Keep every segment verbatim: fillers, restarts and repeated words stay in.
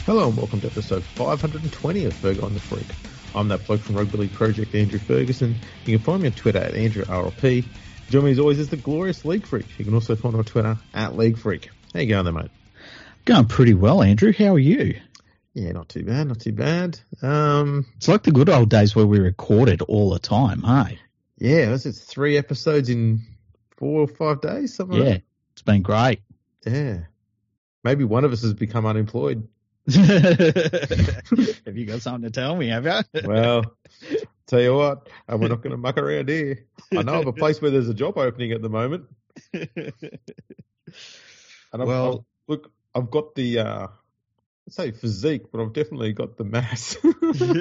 Hello and welcome to episode five hundred twenty of Ferg on the Freak. I'm that bloke from Rugby League Project, Andrew Ferguson. You can find me on Twitter at Andrew R L P. Join me as always is the glorious League Freak. You can also find me on Twitter at League Freak. How you going there, mate? Going pretty well, Andrew. How are you? Yeah, not too bad, not too bad. Um, It's like the good old days where we recorded all the time, hey? yeah, was it three episodes in four or five days? Something Yeah, like it's been great. that? Yeah. Maybe one of us has become unemployed. Have you got something to tell me, have you? Well, tell you what, and we're not going to muck around here. I know of a place where there's a job opening at the moment. And I've, Well- I've, look, I've got the, uh, let's say physique, but I've definitely got the mass. Oh,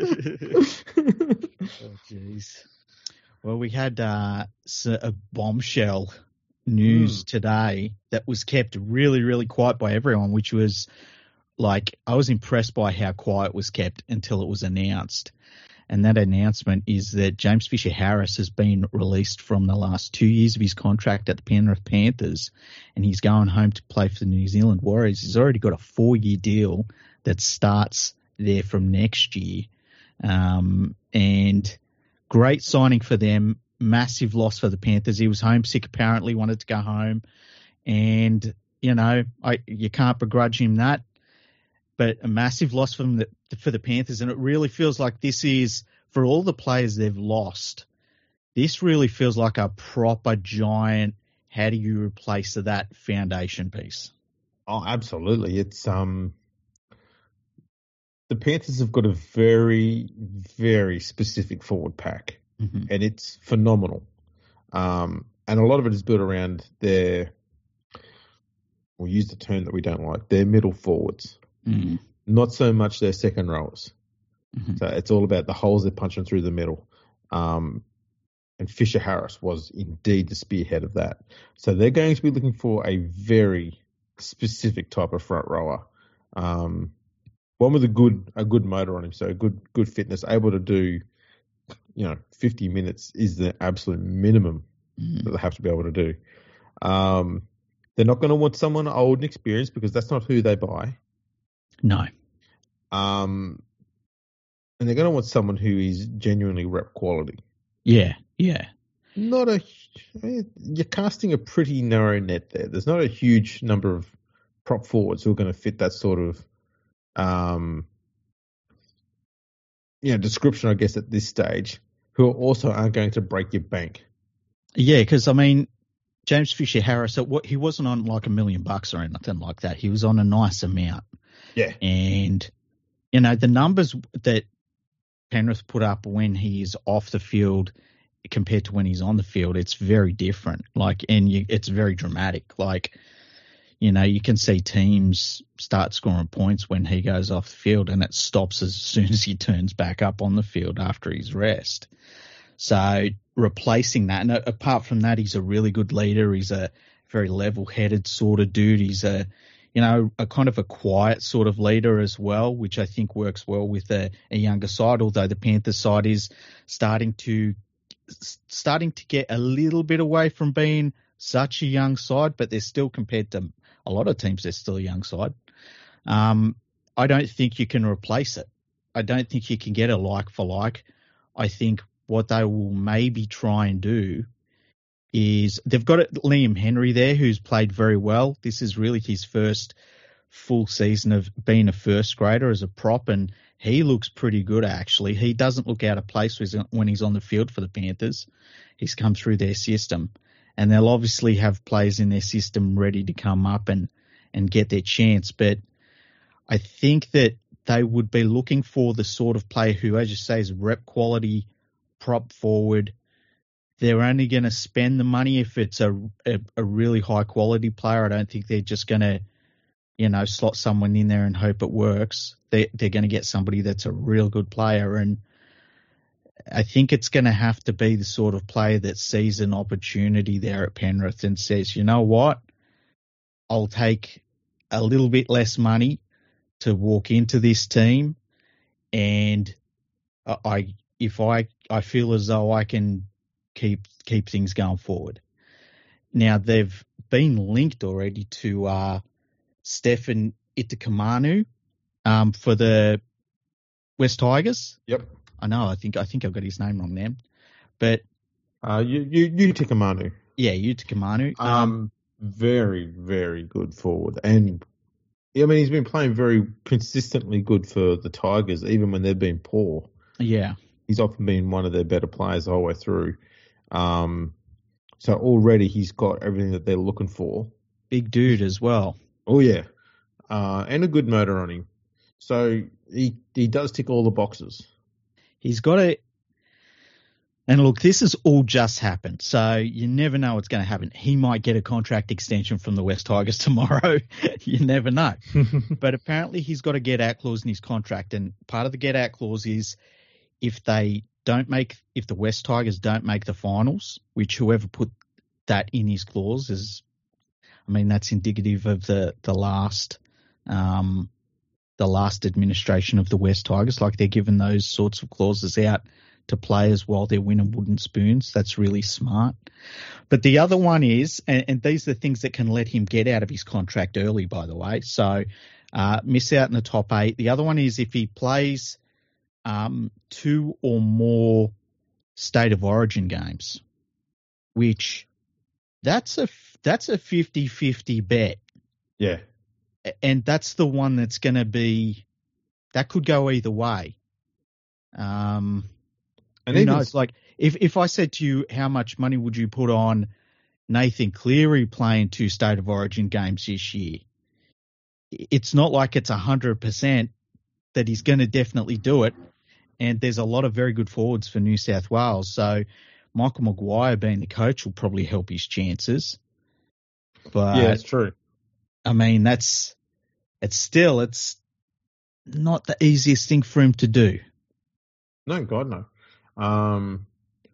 jeez. Well, we had uh, s- a bombshell news Mm. today that was kept really, really quiet by everyone, which was like, I was impressed by how quiet it was kept until it was announced. And that announcement is that James Fisher-Harris has been released from the last two years of his contract at the Penrith Panthers, and he's going home to play for the New Zealand Warriors. He's already got a four-year deal that starts there from next year. Um, and great signing for them, massive loss for the Panthers. He was homesick, apparently, wanted to go home. And, you know, I you can't begrudge him that. But a massive loss for the, for the Panthers, and it really feels like this is, for all the players they've lost, this really feels like a proper giant, how do you replace that foundation piece? Oh, absolutely. It's, um, the Panthers have got a very, very specific forward pack, Mm-hmm. and it's phenomenal. Um, and a lot of it is built around their, we'll use the term that we don't like, their middle forwards. Mm-hmm. Not so much their second rowers. Mm-hmm. So it's all about the holes they're punching through the middle. Um, and Fisher-Harris was indeed the spearhead of that. So they're going to be looking for a very specific type of front rower. Um, one with a good a good motor on him, so good good fitness, able to do, you know, fifty minutes is the absolute minimum Mm-hmm. that they have to be able to do. Um, they're not going to want someone old and experienced because that's not who they buy. No. Um, and they're going to want someone who is genuinely rep quality. Yeah, yeah. Not a, you're casting a pretty narrow net there. There's not a huge number of prop forwards who are going to fit that sort of, um, you know, description, I guess, at this stage, who also aren't going to break your bank. Yeah, because, I mean, James Fisher-Harris, he wasn't on like a million bucks or anything like that. He was on a nice amount. Yeah. And, you know, the numbers that Penrith put up when he's off the field compared to when he's on the field, it's very different. Like, and you, it's very dramatic. Like, you know, you can see teams start scoring points when he goes off the field, and it stops as soon as he turns back up on the field after his rest. So replacing that, and apart from that, he's a really good leader. He's a very level-headed sort of dude. He's a, you know, a kind of a quiet sort of leader as well, which I think works well with a, a younger side, although the Panthers side is starting to starting to get a little bit away from being such a young side, but they're still, compared to a lot of teams, they're still a young side. Um, I don't think you can replace it. I don't think you can get a like for like. I think what they will maybe try and do is they've got Liam Henry there, who's played very well. This is really his first full season of being a first grader as a prop, and he looks pretty good, actually. He doesn't look out of place when he's on the field for the Panthers. He's come through their system, and they'll obviously have players in their system ready to come up and, and get their chance. But I think that they would be looking for the sort of player who, as you say, is rep quality, prop forward. They're only going to spend the money if it's a, a, a really high quality player. I don't think they're just going to, you know, slot someone in there and hope it works. They, they're going to get somebody that's a real good player. And I think it's going to have to be the sort of player that sees an opportunity there at Penrith and says, you know what, I'll take a little bit less money to walk into this team, and I, if I, I feel as though I can keep keep things going forward. Now, they've been linked already to uh, Stefan Itakamanu, Um, for the West Tigers. Yep. I know. I think I think I've got his name wrong there, but uh, you you Yuta Manu. Yeah, Yuta Manu. Um, Um, very very good forward, and I mean he's been playing very consistently good for the Tigers, even when they've been poor. yeah, He's often been one of their better players the whole way through. Um, so already he's got everything that they're looking for. big dude as well. Oh yeah, uh, and a good motor on him. So he he does tick all the boxes. He's got a. And look, this has all just happened, so you never know what's going to happen. He might get a contract extension from the West Tigers tomorrow. You never know. But apparently he's got a get-out clause in his contract, and part of the get-out clause is if they don't make, if the West Tigers don't make the finals, which whoever put that in his clause is, I mean, that's indicative of the the last, um, the last administration of the West Tigers. Like they're giving those sorts of clauses out to players while they're winning wooden spoons. That's really smart. But the other one is, and, and these are the things that can let him get out of his contract early, by the way. So uh, miss out in the top eight. The other one is if he plays um, two or more State of Origin games, which that's a, that's a fifty-fifty bet. Yeah. And that's the one that's going to be, that could go either way. Um, And Who knows? Like, if, if I said to you, how much money would you put on Nathan Cleary playing two State of Origin games this year? It's not like it's one hundred percent that he's going to definitely do it. And there's a lot of very good forwards for New South Wales. So Michael Maguire being the coach will probably help his chances. But yeah, it's true. I mean, that's, it's still, it's not the easiest thing for him to do. No, God, no. Um,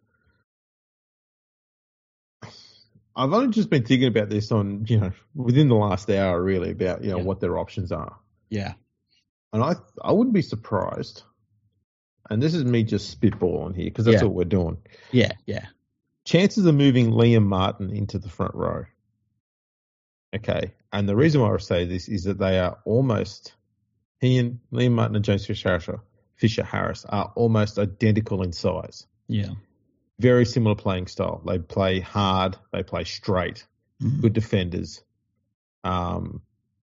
I've only just been thinking about this on, you know, within the last hour, really, about, you know, yeah. what their options are. Yeah. And I I wouldn't be surprised, and this is me just spitballing here, because that's yeah. what we're doing. Yeah, yeah. Chances of moving Liam Martin into the front row. Okay. And the reason why I say this is that they are almost, he and Liam Martin and James Fisher Fisher Harris are almost identical in size. Yeah. Very similar playing style. They play hard. They play straight. Mm-hmm. Good defenders. Um,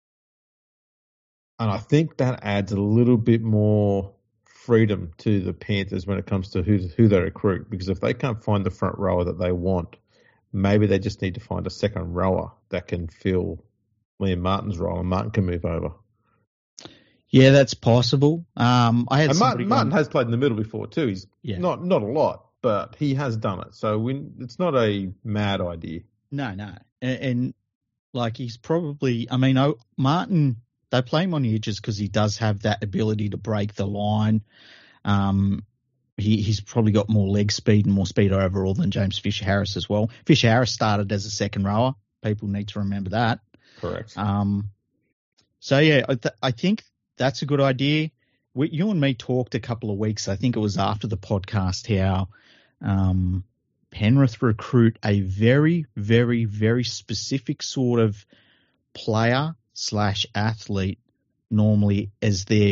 and I think that adds a little bit more freedom to the Panthers when it comes to who, who they recruit. Because if they can't find the front rower that they want, maybe they just need to find a second rower that can fill Liam Martin's role, and Martin can move over. Yeah, that's possible. Um, I had and Martin, Martin going... has played in the middle before too. He's yeah. not not a lot, but he has done it. So we, it's not a mad idea. No, no, and, and like he's probably. I mean, oh, Martin. They play him on the edges because he does have that ability to break the line. Um, he, he's probably got more leg speed and more speed overall than James Fisher Harris as well. Fisher Harris started as a second rower. People need to remember that. Correct. Um. So yeah, I, th- I think. That's a good idea. We, you and me talked a couple of weeks, I think it was after the podcast, how um, Penrith recruit a very, very, very specific sort of player slash athlete normally as their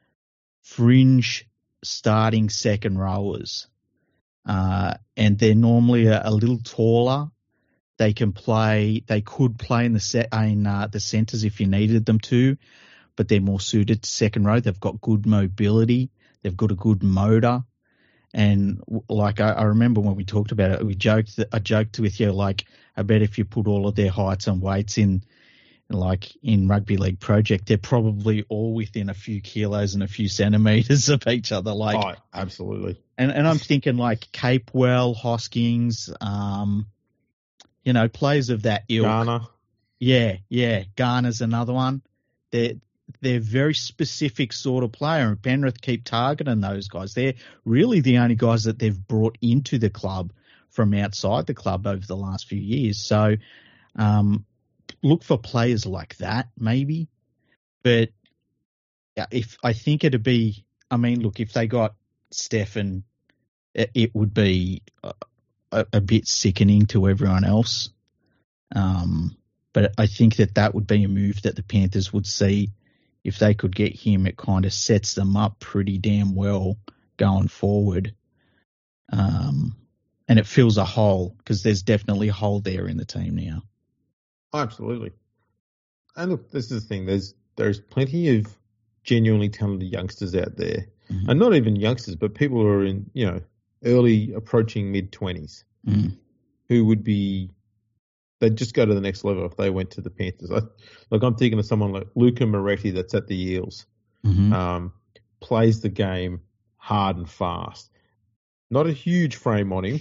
fringe starting second rowers. Uh, and they're normally a, a little taller. They can play, they could play in the set, in uh, the centres if you needed them to. But they're more suited to second row. They've got good mobility. They've got a good motor. And like I, I remember when we talked about it, we joked that I joked with you, like, I bet if you put all of their heights and weights in, like in Rugby League Project, they're probably all within a few kilos and a few centimetres of each other. Like, oh, absolutely. And and I'm thinking like Capewell, Hoskins, um, you know, players of that ilk. Garner. Yeah, yeah. Garner's another one. They're They're very specific sort of player, and Penrith keep targeting those guys. They're really the only guys that they've brought into the club from outside the club over the last few years. So um, look for players like that, maybe. But if I think it'd be, I mean, look, if they got Stefan, it, it would be a, a bit sickening to everyone else. Um, but I think that that would be a move that the Panthers would see if they could get him, it kind of sets them up pretty damn well going forward. Um, and it fills a hole because there's definitely a hole there in the team now. Absolutely. And look, this is the thing. There's there's plenty of genuinely talented youngsters out there, mm-hmm. and not even youngsters, but people who are in, you know, early approaching mid twenties, mm. who would be, they'd just go to the next level if they went to the Panthers. I, like I'm thinking of someone like Luca Moretti that's at the Eels, mm-hmm. um, plays the game hard and fast. Not a huge frame on him,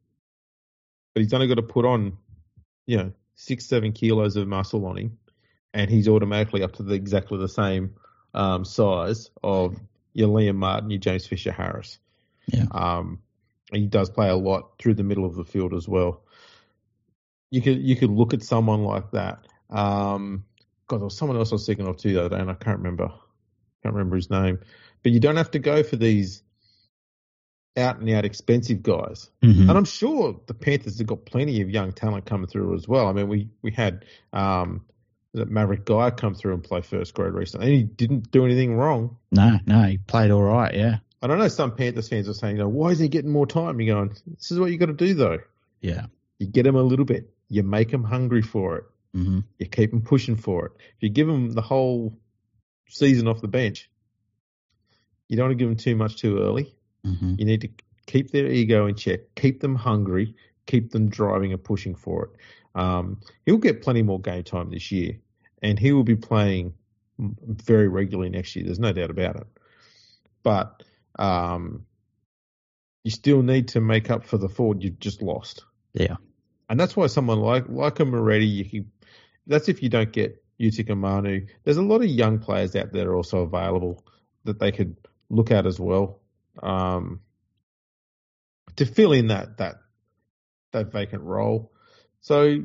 but he's only got to put on, you know, six, seven kilos of muscle on him, and he's automatically up to the, exactly the same um, size of your Liam Martin, your James Fisher-Harris. Yeah. Um, he does play a lot through the middle of the field as well. You could you could look at someone like that. Um, God, there was someone else I was thinking of too the other day, and I can't remember. Can't remember his name. But you don't have to go for these out and out expensive guys. Mm-hmm. And I'm sure the Panthers have got plenty of young talent coming through as well. I mean, we we had um, Maverick Guy come through and play first grade recently, and he didn't do anything wrong. No, no, he played all right. Yeah. I don't know. Some Panthers fans are saying, you know, why isn't he getting more time? You're going, this is what you got to do, though. Yeah. You get him a little bit. You make him hungry for it. Mm-hmm. You keep him pushing for it. If you give him the whole season off the bench, you don't want to give them too much too early. Mm-hmm. You need to keep their ego in check, keep them hungry, keep them driving and pushing for it. Um, he'll get plenty more game time this year, and he will be playing very regularly next year. There's no doubt about it. But um, you still need to make up for the forward you've just lost. Yeah. And that's why someone like like a Moretti, you can, that's if you don't get Utica Manu. There's a lot of young players out there also available that they could look at as well, um, to fill in that that that vacant role. So, you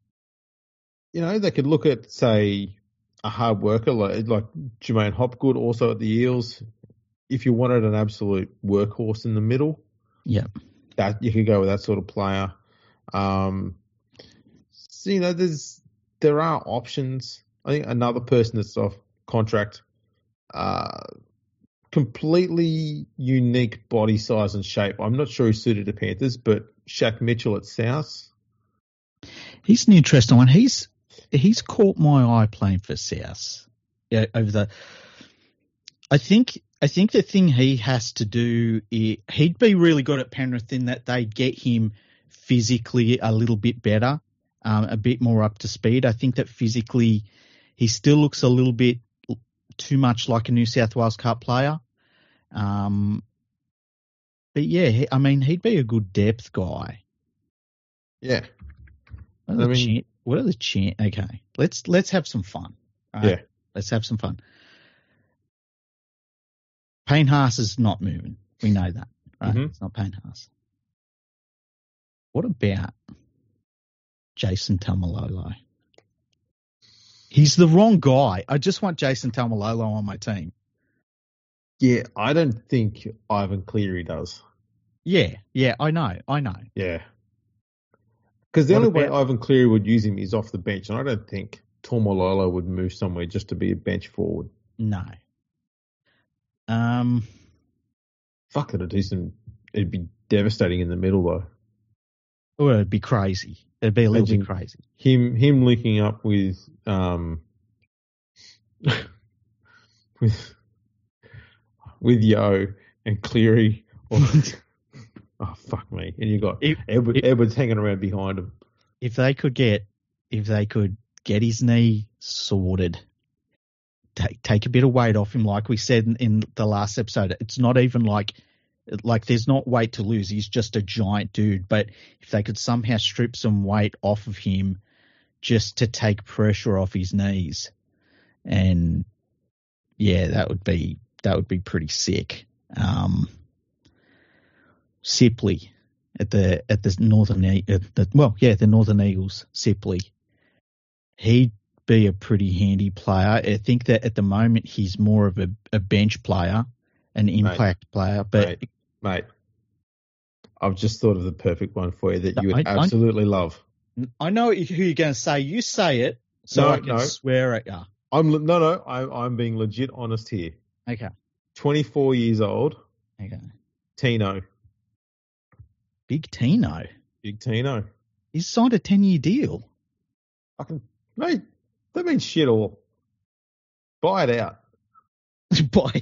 know, they could look at, say, a hard worker like, like Jermaine Hopgood, also at the Eels. If you wanted an absolute workhorse in the middle, yeah, that you could go with that sort of player. Um, so, you know, there's there are options. I think another person that's off contract, uh, completely unique body size and shape. I'm not sure he's suited to Panthers, but Shaq Mitchell at South. He's an interesting one. He's he's caught my eye playing for South. Yeah, over the. I think I think the thing he has to do is, he'd be really good at Penrith in that they'd get him physically a little bit better, um, a bit more up to speed. I think that physically he still looks a little bit too much like a New South Wales Cup player. Um, but yeah, he, I mean, he'd be a good depth guy. Yeah. What are I the mean, chan- what are the chan- Okay, let's let's have some fun. Right? Yeah. Let's have some fun. Payne Haas is not moving. We know that, right? Mm-hmm. It's not Payne Haas. What about Jason Taumalolo? He's the wrong guy. I just want Jason Taumalolo on my team. Yeah, I don't think Ivan Cleary does. Yeah, yeah, I know, I know. Yeah. Because the What only about- way Ivan Cleary would use him is off the bench, and I don't think Taumalolo would move somewhere just to be a bench forward. No. Um. Fuck, it'd do some. It'd be devastating in the middle, though. Well, it'd be crazy. It'd be a little Imagine bit crazy. Him, him linking up with, um, with, with Yo and Cleary. Or, oh fuck me! And you got If- Edward, if- Edward's hanging around behind him. If they could get, if they could get his knee sorted, take take a bit of weight off him, like we said in, in the last episode. It's not even like, like there's not weight to lose. He's just a giant dude. But if they could somehow strip some weight off of him, just to take pressure off his knees, and yeah, that would be that would be pretty sick. Um, Sipley at the at the Northern E- at the, well, yeah, the Northern Eagles. Sipley, he'd be a pretty handy player. I think that at the moment he's more of a, a bench player, an impact player. But Mate, mate, I've just thought of the perfect one for you that you would I- I- absolutely love. I know who you're going to say. You say it, so No, I can no. swear at you. I'm no, no. I, I'm being legit honest here. Okay. twenty-four years old. Okay. Tino. Big Tino. Big Tino. He's signed a ten-year deal. I can, mate. That means shit all. Buy it out. Buy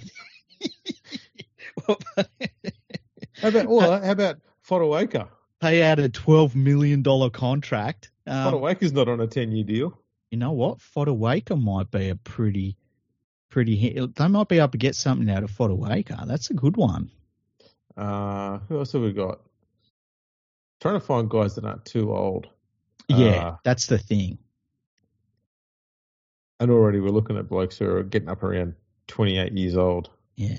it. How about or how about Fodawaker? Pay out a twelve million dollars contract. Um, Fodawaker's not on a ten-year deal. You know what? Fodawaker might be a pretty, pretty. They might be able to get something out of Fodawaker. That's a good one. Uh, who else have we got? Trying to find guys that aren't too old. Yeah, uh, that's the thing. And already we're looking at blokes who are getting up around twenty-eight years old. Yeah.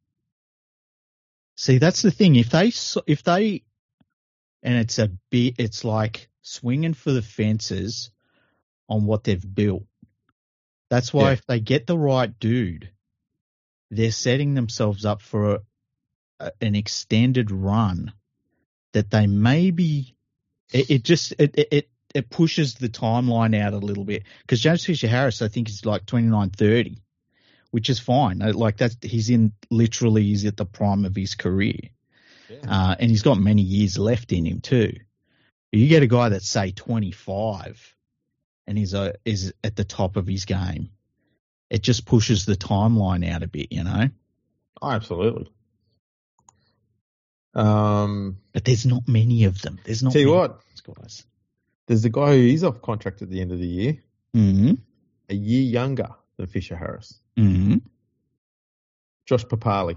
See, that's the thing. If they, if they, and it's a bit, it's like swinging for the fences on what they've built. That's why Yeah. if they get the right dude, they're setting themselves up for a, a, an extended run that they maybe, it, it just, it, it, it pushes the timeline out a little bit. Because James Fisher-Harris, I think, is like twenty-nine, thirty, which is fine. Like that's, he's in, literally, he's at the prime of his career. Yeah. Uh, and he's got many years left in him too. You get a guy that's, say, twenty-five and he's a, is at the top of his game. It just pushes the timeline out a bit, you know? Oh, absolutely. Um, But there's not many of them. There's not tell you many what, of those guys. there's a guy who is off contract at the end of the year, Mm-hmm. a year younger than Fisher-Harris. Mm-hmm. Josh Papali.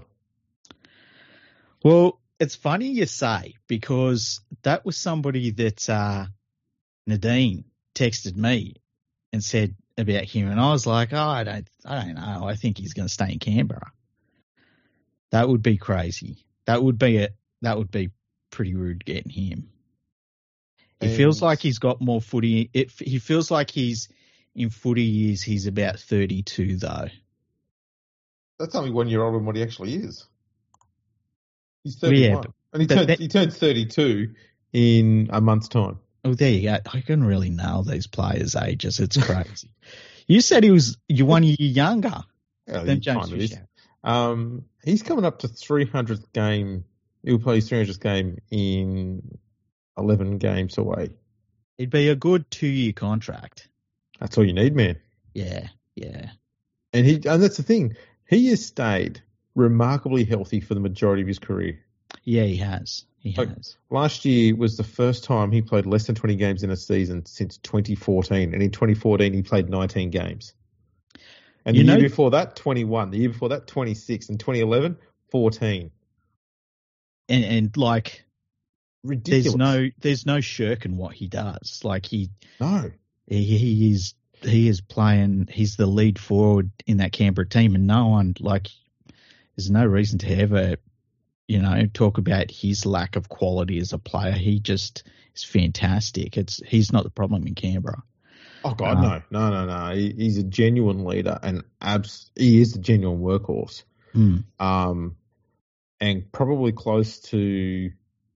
Well, it's funny you say, because that was somebody that uh, Nadine texted me and said about him, and I was like, oh, I don't, I don't know. I think he's going to stay in Canberra. That would be crazy. That would be a, that would be pretty rude getting him. It And- feels like he's got more footy. It, he feels like he's in footy years. He's about thirty-two though. That's only one year older than what he actually is. He's Well, yeah, thirty-one. but- and he but turns, that- he turns thirty-two in a month's time. Oh, there you go. I can really nail these players' ages. It's crazy. You said he was you one year younger Yeah, than he James kind of is. Fisher. Um, he's coming up to three hundredth game. He'll play his three hundredth game in eleven games away. It'd be a good two-year contract. That's all you need, man. Yeah, yeah. And he and that's the thing. He has stayed remarkably healthy for the majority of his career. Yeah, he has. He Like, has. Last year was the first time he played less than twenty games in a season since twenty fourteen. And in twenty fourteen, he played nineteen games. And You the know- year before that, twenty-one. The year before that, twenty-six. And twenty eleven, fourteen. And and like Ridiculous. there's no there's no shirking what he does. Like he No. he, he is he is playing he's the lead forward in that Canberra team, and no one like there's no reason to ever, you know, talk about his lack of quality as a player. He just is fantastic. It's he's not the problem in Canberra. Oh, God, Um, no. No, no, no. He, he's a genuine leader and abs- he is a genuine workhorse. Hmm. Um, and probably close to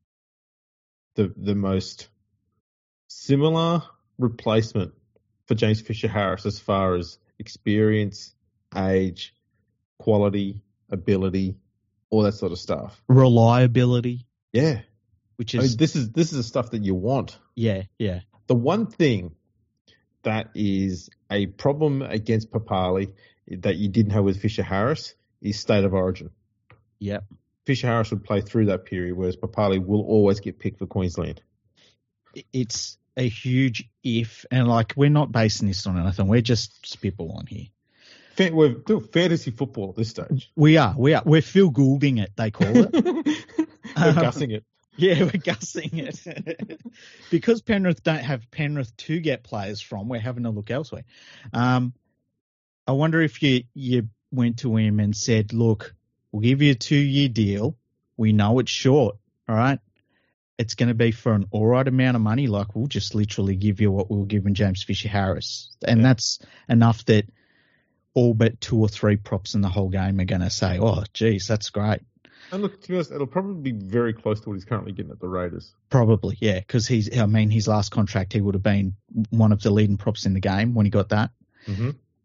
the the most similar replacement for James Fisher-Harris as far as experience, age, quality, ability, all that sort of stuff. Reliability, Yeah. which I is mean, this is this is the stuff that you want. yeah, yeah. The one thing that is a problem against Papali that you didn't have with Fisher-Harris is state of origin. Yep. Fisher-Harris would play through that period, whereas Papali will always get picked for Queensland. It's a huge if, and like we're not basing this on anything. We're just spitballing here. Fa- We're doing fantasy football at this stage. We are, we are, we're Phil Goulding it. They call it. We're Um, gussing it. Yeah, we're gussing it. Because Penrith don't have Penrith to get players from, we're having to look elsewhere. Um, I wonder if you, you went to him and said, look, we'll give you a two-year deal. We know it's short, all right? It's going to be for an all right amount of money. Like, we'll just literally give you what we were giving James Fisher-Harris. And Yeah. that's enough that all but two or three props in the whole game are going to say, oh, geez, that's great. And look, to be honest, it'll probably be very close to what he's currently getting at the Raiders. Probably, yeah, because he's, I mean, his last contract, he would have been one of the leading props in the game when he got that. Mm-hmm.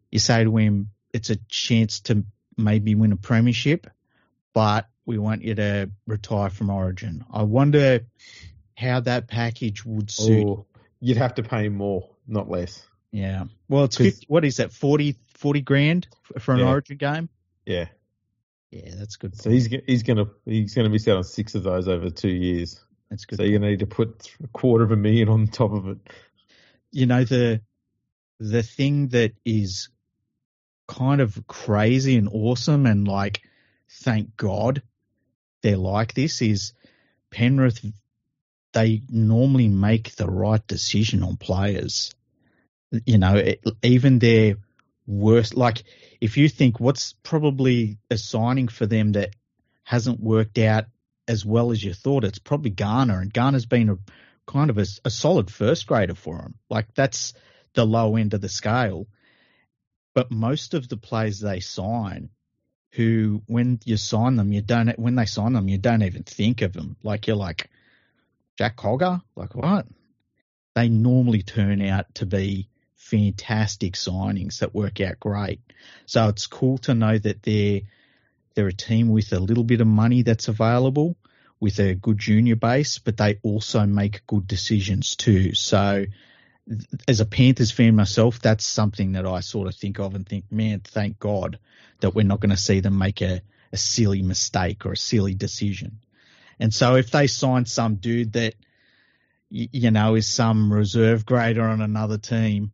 you say to him, it's a chance to maybe win a premiership, but we want you to retire from Origin. I wonder how that package would suit. Or you'd have to pay him more, not less. Yeah. Well, it's fifty, what is that, forty, forty grand for an yeah. Origin game? Yeah. Yeah, that's good. So he's he's gonna he's gonna miss out on six of those over two years. That's good. So you're gonna need to put a quarter of a million on top of it. You know, the the thing that is kind of crazy and awesome, and like, thank God they're like this, is Penrith. They normally make the right decision on players. You know, it, even their worst, like if you think what's probably a signing for them that hasn't worked out as well as you thought, it's probably Garner, and Garner's been a kind of a, a solid first grader for them. Like that's the low end of the scale. But most of the players they sign, who when you sign them, you don't, when they sign them, you don't even think of them. Like you're like, Jack Cogger? Like what? They normally turn out to be fantastic signings that work out great. So it's cool to know that they're they're a team with a little bit of money that's available, with a good junior base, but they also make good decisions too. So as a Panthers fan myself, that's something that I sort of think of and think, man, thank God that we're not going to see them make a, a silly mistake or a silly decision. And so if they sign some dude that, you know, is some reserve grader on another team,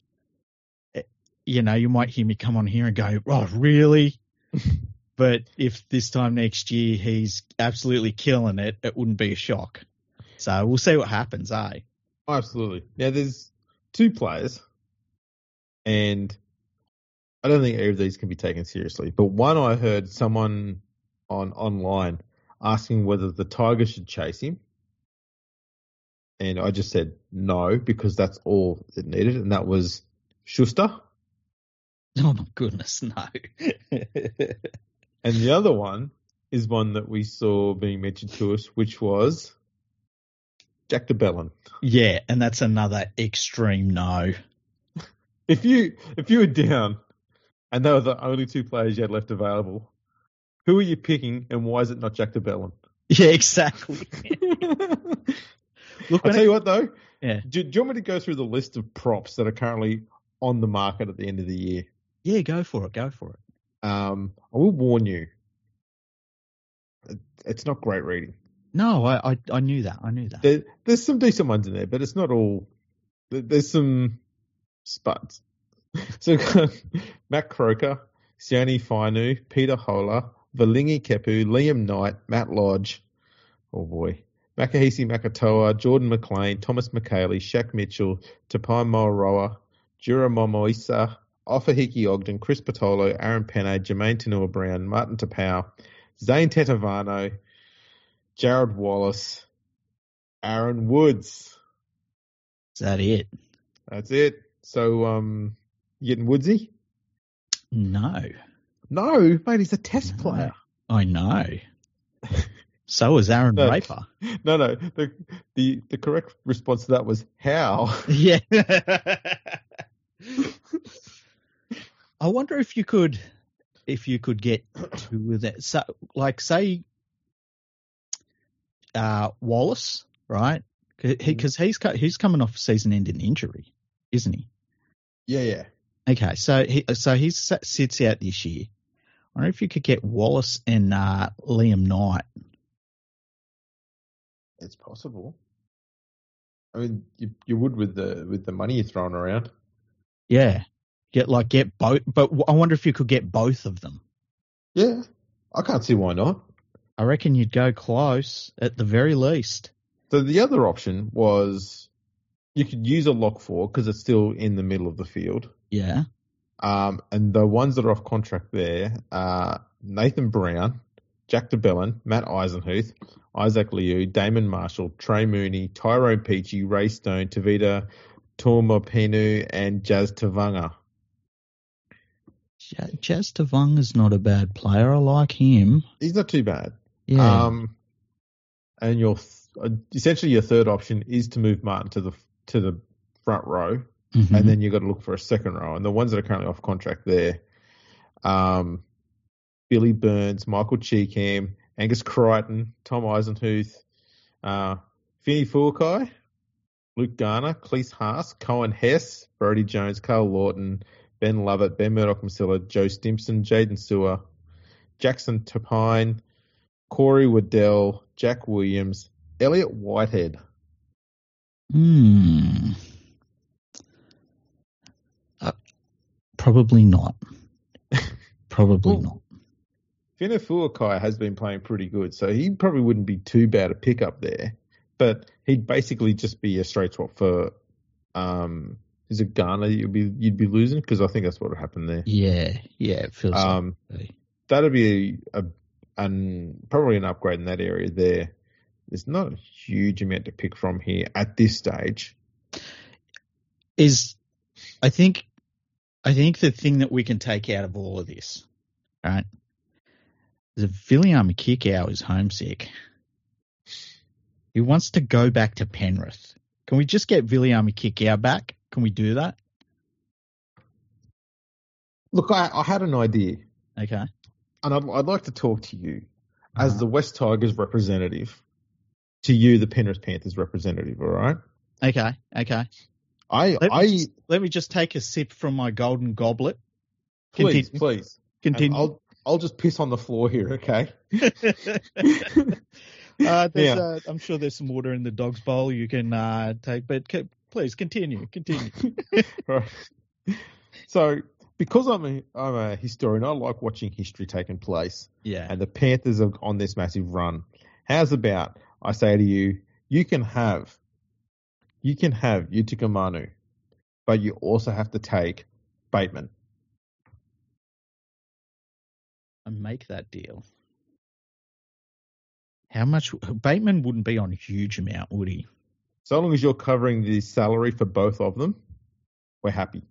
you know, you might hear me come on here and go, oh, really? But if this time next year he's absolutely killing it, it wouldn't be a shock. So we'll see what happens, eh? Absolutely. Yeah, there's two players, and I don't think either of these can be taken seriously. But one, I heard someone on online asking whether the Tigers should chase him. And I just said no, because that's all it needed, and that was Schuster. Oh, my goodness, no. And the other one is one that we saw being mentioned to us, which was Jack de Belin. Yeah, and that's another extreme no. If you if you were down and they were the only two players you had left available, who are you picking, and why is it not Jack de Belin? Yeah, exactly. Look, I'll tell it, you what, though. Yeah. Do, do you want me to go through the list of props that are currently on the market at the end of the year? Yeah, go for it. Go for it. Um, I will warn you, it's not great reading. No, I I, I knew that. I knew that. There, there's some decent ones in there, but it's not all. There's some spuds. So Matt Croker, Sione Fainu, Peter Hola, Valingi Kepu, Liam Knight, Matt Lodge. Oh boy. Makahisi Makatoa, Jordan McLean, Thomas McKaylee, Shaq Mitchell, Tapai Moroa, Jura Momoisa, Ofahiki Ogden, Chris Patolo, Aaron Penne, Jermaine Tanua-Brown, Martin Tapau, Zane Tetavano, Jared Wallace, Aaron Woods. Is that it? That's it. So, um, you getting Woodsy? No. No, mate, he's a test no. player. I know. So is Aaron no, Draper. No, no. The, the the correct response to that was how. Yeah. I wonder if you could, if you could get two of that. So, like, say, uh, Wallace, right? Because he, he's he's coming off a season-ending injury, isn't he? Yeah, yeah. Okay, so he so he sits out this year. I wonder if you could get Wallace and uh, Liam Knight. It's possible. I mean, you you would with the with the money you're throwing around. Yeah, get like get both, but I wonder if you could get both of them. Yeah, I can't see why not. I reckon you'd go close at the very least. So the other option was you could use a lock four because it's still in the middle of the field. Yeah. Um, and the ones that are off contract there are Nathan Brown, Jack de Belin, Matt Eisenhuth, Isaac Liu, Damon Marshall, Trey Mooney, Tyrone Peachy, Ray Stone, Tavita Tuamopenu, and Jazz Tavanga. Jazz Tavanga's not a bad player. I like him. He's not too bad. Yeah. Um, and your th- essentially your third option is to move Martin to the to the front row Mm-hmm. and then you've got to look for a second row. And the ones that are currently off contract there, um, Billy Burns, Michael Cheekham, Angus Crichton, Tom Eisenhuth, uh, Finney Fuakai, Luke Garner, Cleese Haas, Cohen Hess, Brody Jones, Carl Lawton, Ben Lovett, Ben Murdoch-Masila, Joe Stimson, Jaden Sewer, Jackson Topine, Corey Waddell, Jack Williams, Elliot Whitehead. Hmm. Uh, probably not. Probably Well, not. Finney Fuakai has been playing pretty good, so he probably wouldn't be too bad a pickup there. But he'd basically just be a straight swap for, um, is it Garner you'd be you'd be losing? Because I think that's what would happen there. Yeah, yeah, it feels Um, like that'd be a, a an, probably an upgrade in that area there. There's not a huge amount to pick from here at this stage. is I think I think the thing that we can take out of all of this, right, is that Viliame Kikau is homesick. He wants to go back to Penrith. Can we just get Viliame Kikau back? Can we do that? Look, I, I had an idea, Okay. and I'd, I'd like to talk to you Uh-huh. as the West Tigers representative, to you, the Penrith Panthers representative. All right? Okay. Okay. I Let me, I just, let me just take a sip from my golden goblet. please Continue. please Continue. And I'll I'll just piss on the floor here, okay? uh, there's, Yeah. uh, I'm sure there's some water in the dog's bowl you can uh, take, but c- please continue. Continue. Right. So, because I'm a, I'm a historian, I like watching history taking place, Yeah. and the Panthers are on this massive run. How's about I say to you, you can have, you can have Utica Manu, but you also have to take Bateman. And make that deal. How much? Bateman wouldn't be on a huge amount, would he? So long as you're covering the salary for both of them, we're happy.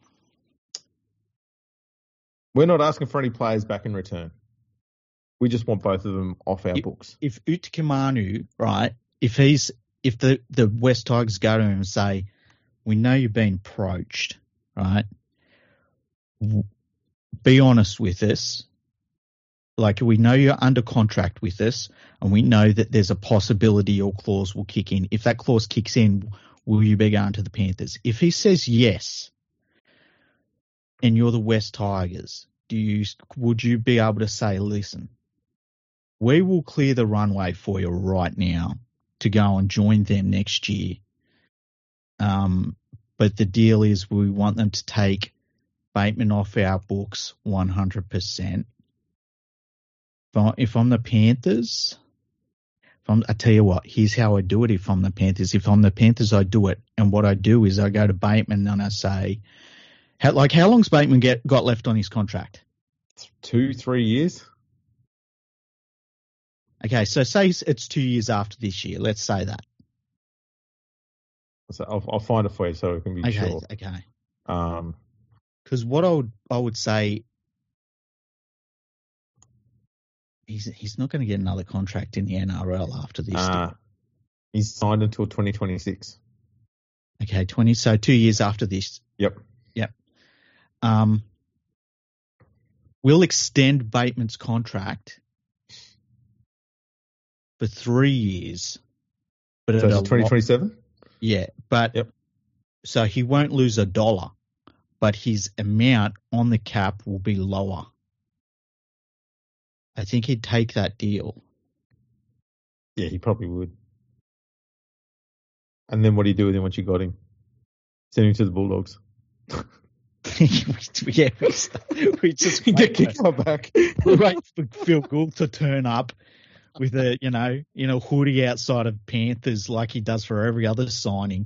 We're not asking for any players back in return. We just want both of them off our If- books. If Utikimanu, right, if he's, if the, the West Tigers go to him and say, we know you've been approached, right, w- be honest with us. Like, we know you're under contract with us, and we know that there's a possibility your clause will kick in. If that clause kicks in, will you be going to the Panthers? If he says yes, and you're the West Tigers, do you would you be able to say, listen, we will clear the runway for you right now to go and join them next year. Um, but the deal is we want them to take Bateman off our books one hundred percent. If I'm the Panthers, if I'm, I tell you what, here's how I do it if I'm the Panthers. If I'm the Panthers, I do it. And what I do is I go to Bateman and I say, how, like, how long's Bateman get, got left on his contract? Two, three years. Okay, so say it's two years after this year. Let's say that. So I'll, I'll find it for you so we can be Okay, sure. okay. Um, Because what I would I would say, he's he's not going to get another contract in the N R L after this. uh, he's signed until twenty twenty-six. Okay, twenty. So two years after this. Yep. Yep. Um, we'll extend Bateman's contract for three years. But So at it's a twenty lo- twenty-seven? Yeah, but Yep. so he won't lose a dollar, but his amount on the cap will be lower. I think he'd take that deal. Yeah, he probably would. And then what do you do with him once you got him? Send him to the Bulldogs. yeah, we, we just Get wait, kicked out back. we wait for Phil Gould to turn up with a, you know, in a hoodie outside of Panthers like he does for every other signing.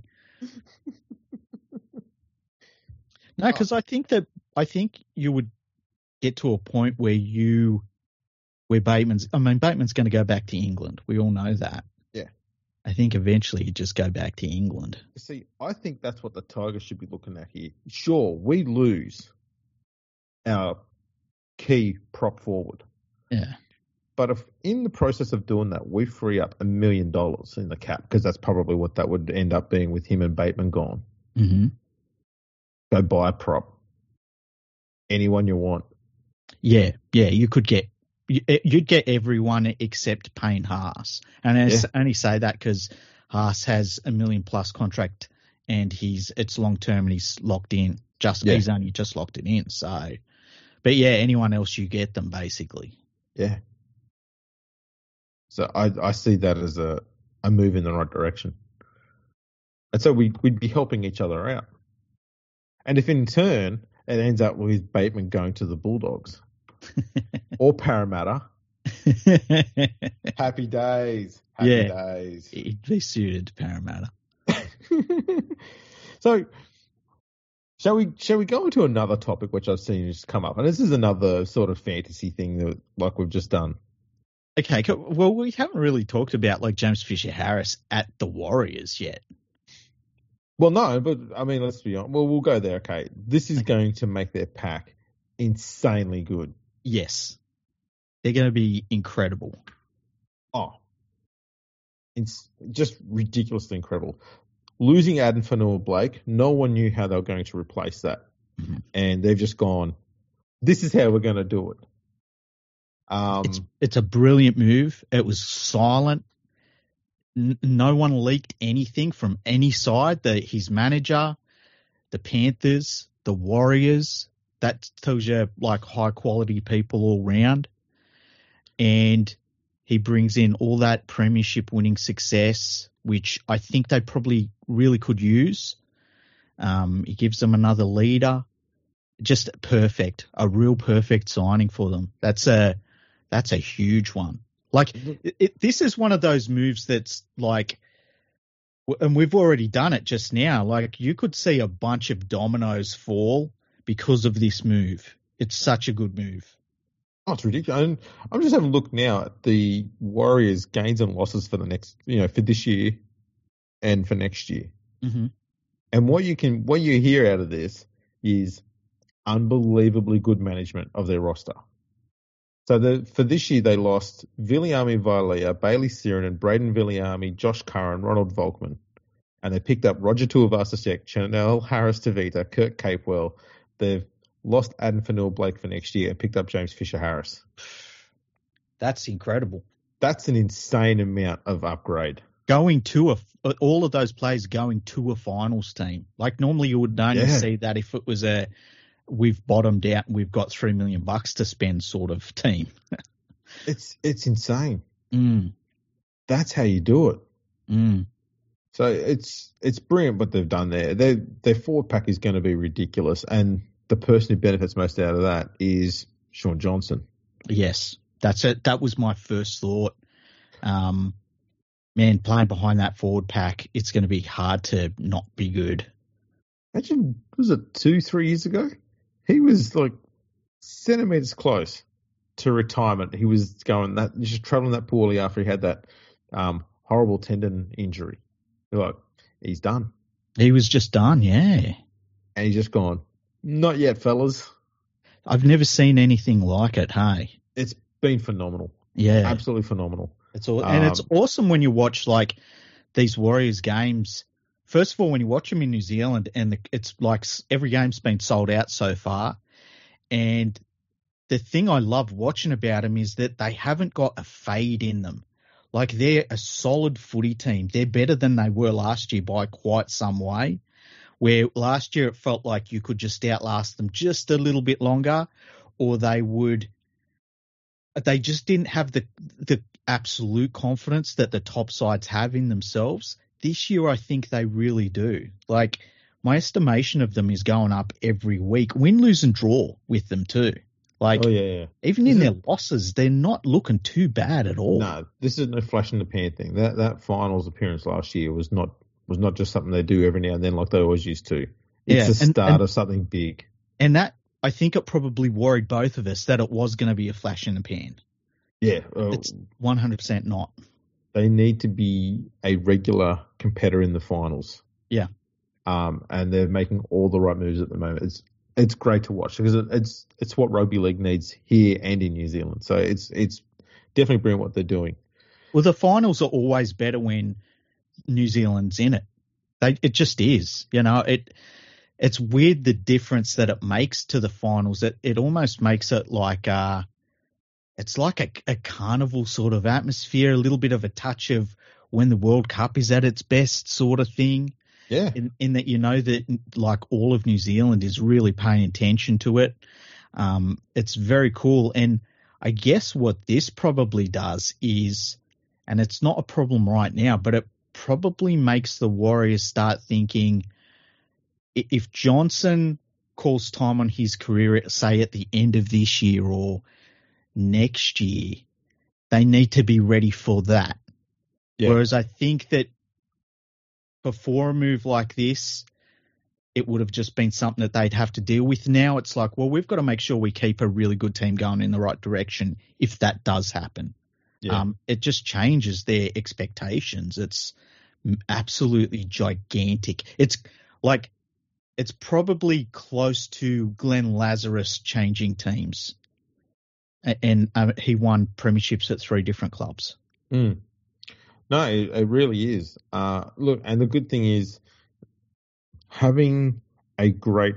No, because I think that I think you would get to a point where you, where Bateman's, I mean, Bateman's going to go back to England. We all know that. Yeah. I think eventually you just go back to England. See, I think that's what the Tigers should be looking at here. Sure, we lose our key prop forward. Yeah. But if in the process of doing that, we free up a million dollars in the cap, because that's probably what that would end up being with him and Bateman gone. Mm-hmm. Go buy a prop. Anyone you want. Yeah, yeah, you could get you'd get everyone except Payne Haas, and I yeah. only say that because Haas has a million plus contract and he's it's long term and he's locked in. Just yeah. He's only just locked it in. So, but yeah, anyone else you get them basically. Yeah. So I I see that as a, a move in the right direction, and so we we'd be helping each other out. And if in turn it ends up with Bateman going to the Bulldogs or Parramatta, happy days. Happy yeah, days. He'd be suited to Parramatta. So, shall we shall we go into another topic which I've seen just come up, and this is another sort of fantasy thing that like we've just done. Okay, well, we haven't really talked about like James Fisher-Harris at the Warriors yet. Well, no, but I mean, let's be honest. Well, we'll go there. Okay, this is going to make their pack insanely good. Yes, they're going to be incredible. Oh, it's just ridiculously incredible. Losing Adam Fanua-Blake, no one knew how they were going to replace that, mm-hmm. and they've just gone. This is how we're going to do it. Um, it's it's a brilliant move. It was silent. N- no one leaked anything from any side. The his manager, the Panthers, the Warriors. That tells you like high quality people all round. And he brings in all that premiership winning success, which I think they probably really could use. Um, he gives them another leader. Just perfect, a real perfect signing for them. That's a That's a huge one. Like, it, it, this is one of those moves that's like, and we've already done it just now. Like, you could see a bunch of dominoes fall because of this move. It's such a good move. Oh, it's ridiculous. And I'm just having a look now at the Warriors' gains and losses for the next, you know, for this year and for next year. Mm-hmm. And what you can, what you hear out of this is unbelievably good management of their roster. So the, for this year, they lost Viliami Vailea, Bailey Sironen, Braden Viliami, Josh Curran, Ronald Volkman. And they picked up Roger Tuivasa-Sheck, Chanel Harris-Tavita, Kurt Capewell. They've lost Adam Fanua-Blake for next year and picked up James Fisher-Harris. That's incredible. That's an insane amount of upgrade. Going to a, all of those players going to a finals team. Like normally you would only yeah. see that if it was a, we've bottomed out and we've got three million bucks to spend sort of team. it's it's insane. Mm. That's how you do it. Mm. So it's it's brilliant what they've done there. Their their forward pack is going to be ridiculous, and the person who benefits most out of that is Shaun Johnson. Yes, that's it. That was my first thought. Um, man, playing behind that forward pack, it's going to be hard to not be good. Imagine, was it two, three years ago? He was like centimeters close to retirement. He was going that, just traveling that poorly after he had that um, horrible tendon injury. You're like, he's done. He was just done, yeah. And he's just gone, not yet, fellas. I've never seen anything like it, hey? It's been phenomenal. Yeah. Absolutely phenomenal. It's all, and um, it's awesome when you watch like these Warriors games. First of all, when you watch them in New Zealand, and the, it's like every game's been sold out so far. And the thing I love watching about them is that they haven't got a fade in them. Like they're a solid footy team. They're better than they were last year by quite some way. Where last year it felt like you could just outlast them just a little bit longer, or they would. They just didn't have the the absolute confidence that the top sides have in themselves. This year, I think they really do. Like, my estimation of them is going up every week. Win, lose, and draw with them, too. Like, oh, yeah, yeah. even this in is, their losses, they're not looking too bad at all. No, this isn't a flash in the pan thing. That that finals appearance last year was not was not just something they do every now and then like they always used to. It's yeah, the start and, and, of something big. And that, I think it probably worried both of us that it was going to be a flash in the pan. Yeah. Uh, it's one hundred percent not. They need to be a regular competitor in the finals. Yeah. Um, and they're making all the right moves at the moment. It's it's great to watch because it, it's it's what rugby league needs here and in New Zealand. So it's it's definitely brilliant what they're doing. Well, the finals are always better when New Zealand's in it. They it just is. You know, it it's weird the difference that it makes to the finals. It it almost makes it like uh it's like a, a carnival sort of atmosphere, a little bit of a touch of when the World Cup is at its best sort of thing. Yeah. In, in that you know that like all of New Zealand is really paying attention to it. Um, it's very cool. And I guess what this probably does is, and it's not a problem right now, but it probably makes the Warriors start thinking, if Johnson calls time on his career, say at the end of this year or next year, they need to be ready for that. Yeah. Whereas I think that before a move like this, it would have just been something that they'd have to deal with. Now it's like, well, we've got to make sure we keep a really good team going in the right direction if that does happen. Yeah. Um, it just changes their expectations. It's absolutely gigantic. It's like, it's probably close to Glenn Lazarus changing teams. And, and um, he won premierships at three different clubs. Mm. No, it, it really is. Uh, look, and the good thing is having a great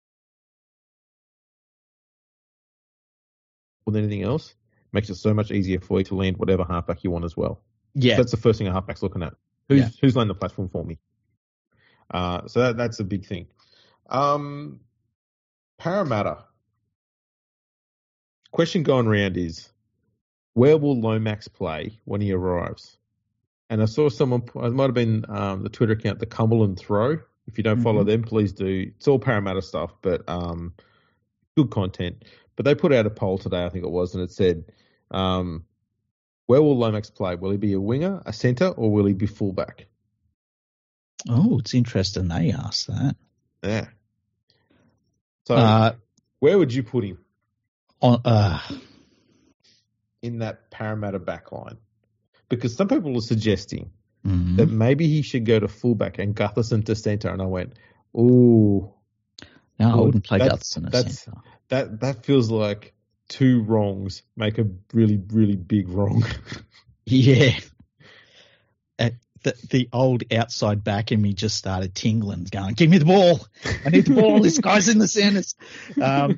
more than anything else makes it so much easier for you to land whatever halfback you want as well. Yeah, so that's the first thing a halfback's looking at. Who's yeah. who's laying the platform for me? Uh, so that, that's a big thing. Um, Parramatta. Question going around is, where will Lomax play when he arrives? And I saw someone, it might have been um, the Twitter account, the Cumberland Throw. If you don't mm-hmm. follow them, please do. It's all Parramatta stuff, but um, good content. But they put out a poll today, I think it was, and it said, um, where will Lomax play? Will he be a winger, a centre, or will he be fullback? Oh, it's interesting they asked that. Yeah. So uh, where would you put him? On, uh, in that Parramatta backline? Because some people are suggesting mm-hmm. that maybe he should go to fullback and Gutherson to centre. And I went, ooh. No, I wouldn't play Gutherson as centre. That, that feels like two wrongs make a really, really big wrong. Yeah. Uh, the, the old outside back in me just started tingling, going, give me the ball. I need the ball. This guy's in the centres. Um,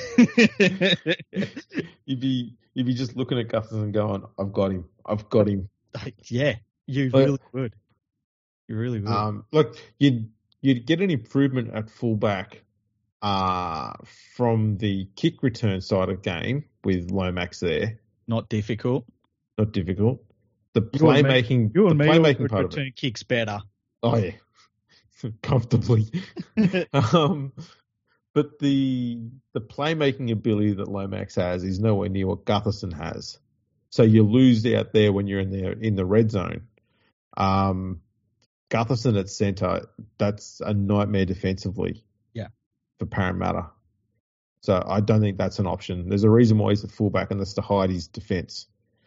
you'd be you'd be just looking at Gutherson and going, I've got him. I've got him. Yeah, you but, really would. You really would. Um, look, you'd, you'd get an improvement at fullback uh, from the kick return side of game with Lomax there. Not difficult. Not difficult. The playmaking, you and the me playmaking part return of it. Kicks better. Oh yeah, comfortably. um, but the the playmaking ability that Lomax has is nowhere near what Gutherson has. So you lose out there when you're in the in the red zone. Um, Gutherson at centre, that's a nightmare defensively. Yeah, for Parramatta. So I don't think that's an option. There's a reason why he's a fullback, and that's to hide his defence.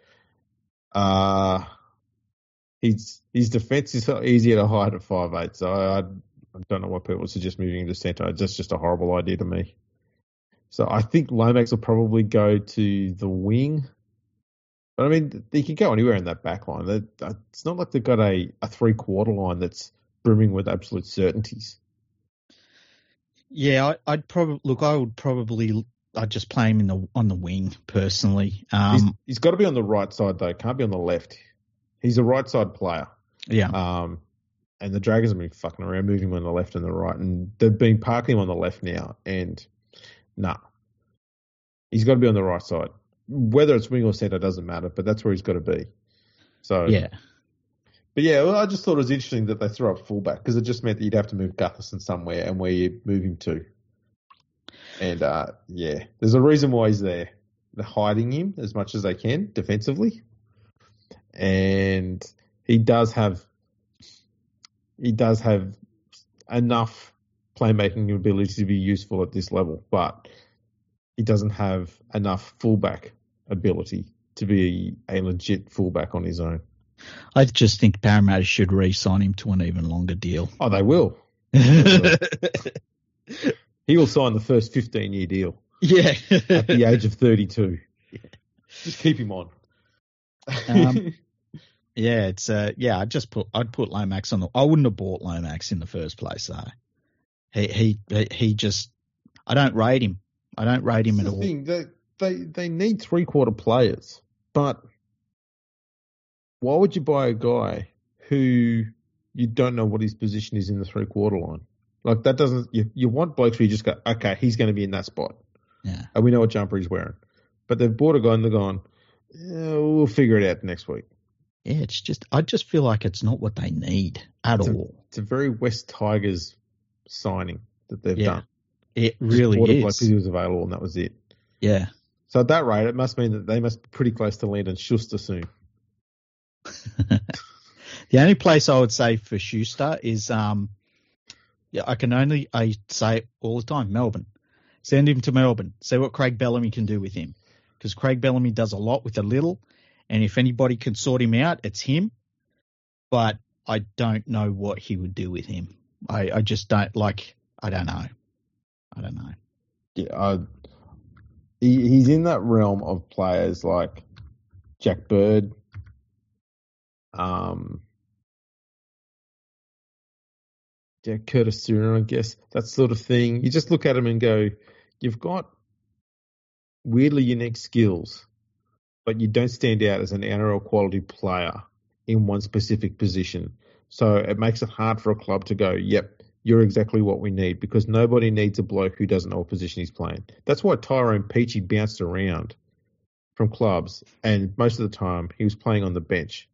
Uh, his his defence is easier to hide at five eight, so I, I don't know why people suggest moving him to centre. That's just a horrible idea to me. So I think Lomax will probably go to the wing. But I mean, he can go anywhere in that back line. It's not like they've got a, a three-quarter line that's brimming with absolute certainties. Yeah, I, I'd probably look. I would probably. I'd just play him in the on the wing personally. Um, he's, he's got to be on the right side though. Can't be on the left. He's a right side player. Yeah. Um, and the Dragons have been fucking around, moving him on the left and the right, and they've been parking him on the left now. And nah, he's got to be on the right side. Whether it's wing or centre doesn't matter, but that's where he's got to be. So yeah. But yeah, well, I just thought it was interesting that they threw up fullback because it just meant that you'd have to move Gutherson somewhere and where you move him to. And, uh, yeah, there's a reason why he's there. They're hiding him as much as they can defensively. And he does have he does have enough playmaking ability to be useful at this level, but he doesn't have enough fullback ability to be a legit fullback on his own. I just think Parramatta should re-sign him to an even longer deal. Oh, they will. They will. He will sign the first fifteen-year deal. Yeah. At the age of thirty-two. Yeah. Just keep him on. um, yeah, it's uh, yeah. I just put I'd put Lomax on the. I wouldn't have bought Lomax in the first place though. He he he just. I don't rate him. I don't rate him That's at the all. thing. They, they they need three quarter players, but why would you buy a guy who you don't know what his position is in the three quarter line? Like that doesn't. You you want blokes where you just go, okay, he's going to be in that spot. Yeah. And we know what jumper he's wearing. But they've bought a guy and they're gone, yeah, we'll figure it out next week. Yeah, it's just, I just feel like it's not what they need at it's all. A, it's a very West Tigers signing that they've yeah, done. It really just is. Because he was available and that was it. Yeah. So at that rate, it must mean that they must be pretty close to landing Schuster soon. The only place I would say for Schuster is, um, yeah, I can only, I say it all the time, Melbourne. Send him to Melbourne. See what Craig Bellamy can do with him. Because Craig Bellamy does a lot with a little. And if anybody can sort him out, it's him. But I don't know what he would do with him. I, I just don't, like, I don't know. I don't know. Yeah, I, he, he's in that realm of players like Jack Bird, um, yeah, Curtis Sooner, I guess, that sort of thing. You just look at him and go, you've got weirdly unique skills, but you don't stand out as an N R L quality player in one specific position. So it makes it hard for a club to go, yep, you're exactly what we need, because nobody needs a bloke who doesn't know what position he's playing. That's why Tyrone Peachy bounced around from clubs, and most of the time he was playing on the bench.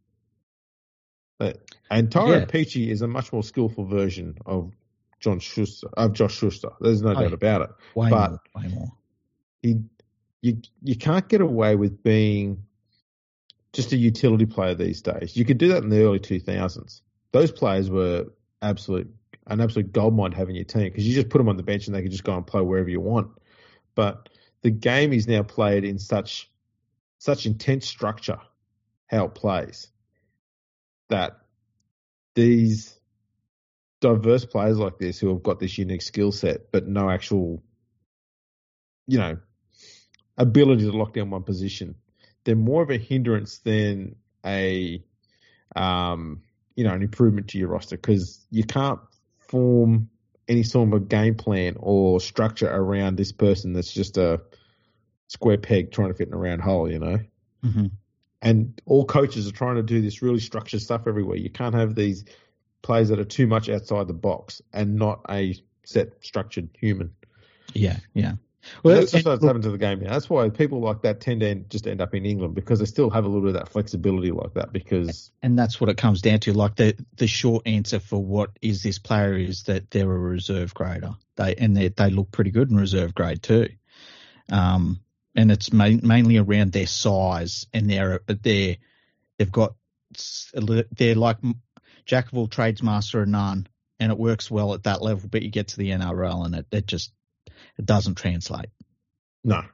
And Tyrone Yeah. Peachy is a much more skillful version of John Schuster, of Josh Schuster. There's no Oh, doubt yeah. about it. Way but more, way more. He, you, you can't get away with being just a utility player these days. You could do that in the early two thousands. Those players were absolute an absolute goldmine to have in your team, because you just put them on the bench and they could just go and play wherever you want. But the game is now played in such such intense structure, how it plays, that these diverse players like this who have got this unique skill set but no actual, you know, ability to lock down one position, they're more of a hindrance than a, um, you know, an improvement to your roster, because you can't form any sort of game plan or structure around this person that's just a square peg trying to fit in a round hole, you know. Mm-hmm. And all coaches are trying to do this really structured stuff everywhere. You can't have these players that are too much outside the box and not a set structured human. Yeah, yeah. Well, that's just what's happened to the game now. That's why people like that tend to end, just end up in England, because they still have a little bit of that flexibility like that. Because and that's what it comes down to. Like the the short answer for what is this player is that they're a reserve grader. They and they they look pretty good in reserve grade too. Um, and it's main, mainly around their size, and they're they're they've got they're like jack of all trades, master of none, and it works well at that level. But you get to the N R L and it, it just it doesn't translate. No.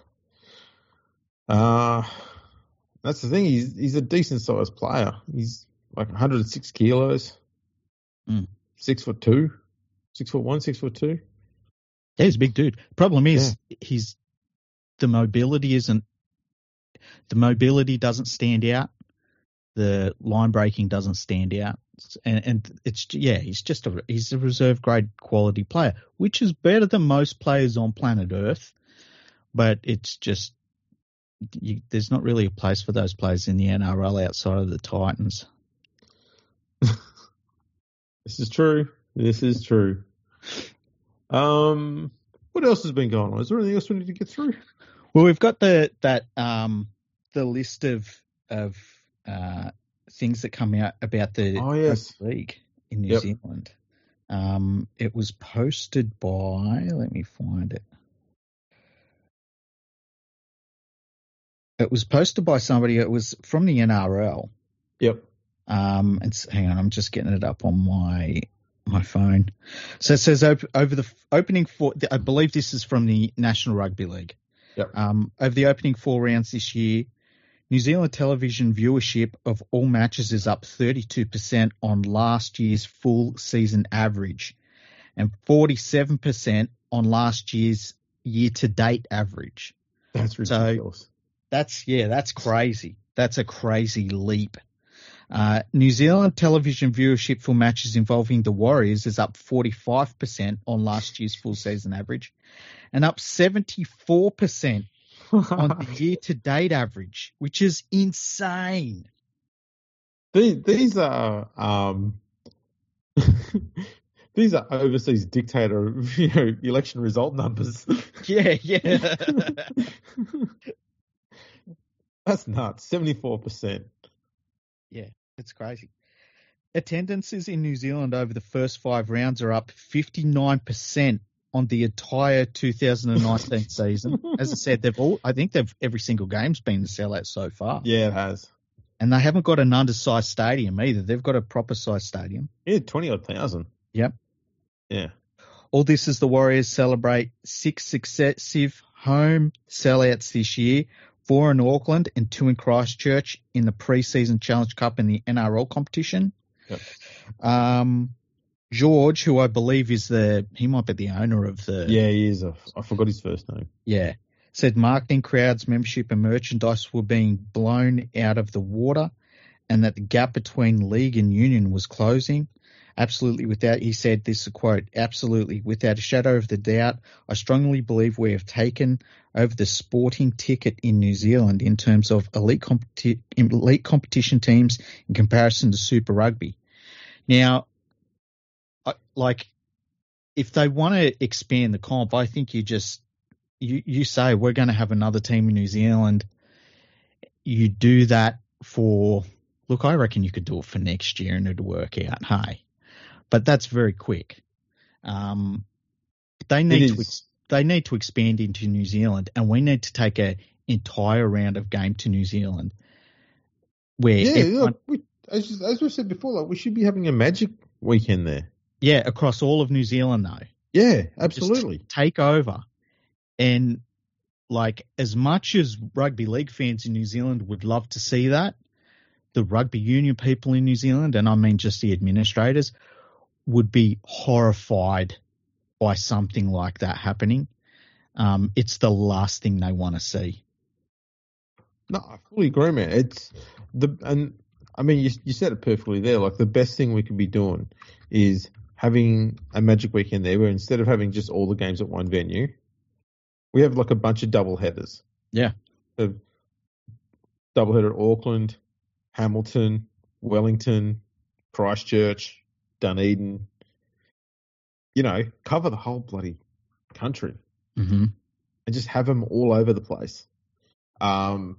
Uh, that's the thing. He's he's a decent sized player. He's like one hundred six kilos, mm. six foot two, six foot one, six foot two. Yeah, he's a big dude. Problem is, yeah. he's the mobility isn't the mobility doesn't stand out. The line breaking doesn't stand out, and, and it's yeah, he's just a he's a reserve grade quality player, which is better than most players on planet Earth. But it's just you, there's not really a place for those players in the N R L outside of the Titans. This is true. This is true. Um, what else has been going on? Is there anything else we need to get through? Well, we've got the that um the list of of uh, things that come out about the oh, yes. league in New yep. Zealand. Um, it was posted by. Let me find it. It was posted by somebody. It was from the N R L. Yep. Um, and hang on, I'm just getting it up on my my phone. So it says over, over the opening four. I believe this is from the National Rugby League. Yep. Um, over the opening four rounds this year, New Zealand television viewership of all matches is up thirty-two percent on last year's full season average, and forty-seven percent on last year's year-to-date average. That's ridiculous. So that's yeah, that's crazy. That's a crazy leap. Uh, New Zealand television viewership for matches involving the Warriors is up forty-five percent on last year's full season average and up seventy-four percent on the year-to-date average, which is insane. These, these are um, these are overseas dictator, you know, election result numbers. Yeah, yeah. That's nuts. seventy-four percent. Yeah, it's crazy. Attendances in New Zealand over the first five rounds are up fifty-nine percent on the entire two thousand nineteen season. As I said, they've all, I think they've, every single game's been a sellout so far. Yeah, it has. And they haven't got an undersized stadium either. They've got a proper sized stadium. Yeah, twenty odd thousand. Yep. Yeah. All this as the Warriors celebrate six successive home sellouts this year, four in Auckland and two in Christchurch in the pre-season Challenge Cup and the N R L competition. Yep. Um, George, who I believe is the, he might be the owner of the. Yeah, he is. A, I forgot his first name. Yeah. Said marketing, crowds, membership and merchandise were being blown out of the water and that the gap between league and union was closing. Absolutely without, he said, this is a quote, absolutely without a shadow of the doubt, I strongly believe we have taken over the sporting ticket in New Zealand in terms of elite, competi- elite competition teams in comparison to Super Rugby. Now, like, if they want to expand the comp, I think you just, you, you say we're going to have another team in New Zealand. You do that for, look, I reckon you could do it for next year and it'd work out, hey. But that's very quick. Um, they need to they need to expand into New Zealand, and we need to take an entire round of game to New Zealand. Where yeah, everyone, look, we, as as we said before, like we should be having a Magic weekend there. Yeah, across all of New Zealand, though. Yeah, absolutely. Just take over, and like as much as rugby league fans in New Zealand would love to see that, the rugby union people in New Zealand, and I mean just the administrators, would be horrified by something like that happening. Um, it's the last thing they want to see. No, I fully agree, man. It's the and I mean you you said it perfectly there. Like the best thing we could be doing is having a Magic weekend there, where instead of having just all the games at one venue, we have like a bunch of double headers. Yeah, so double header at Auckland, Hamilton, Wellington, Christchurch, Dunedin, you know, cover the whole bloody country mm-hmm. and just have them all over the place. Um,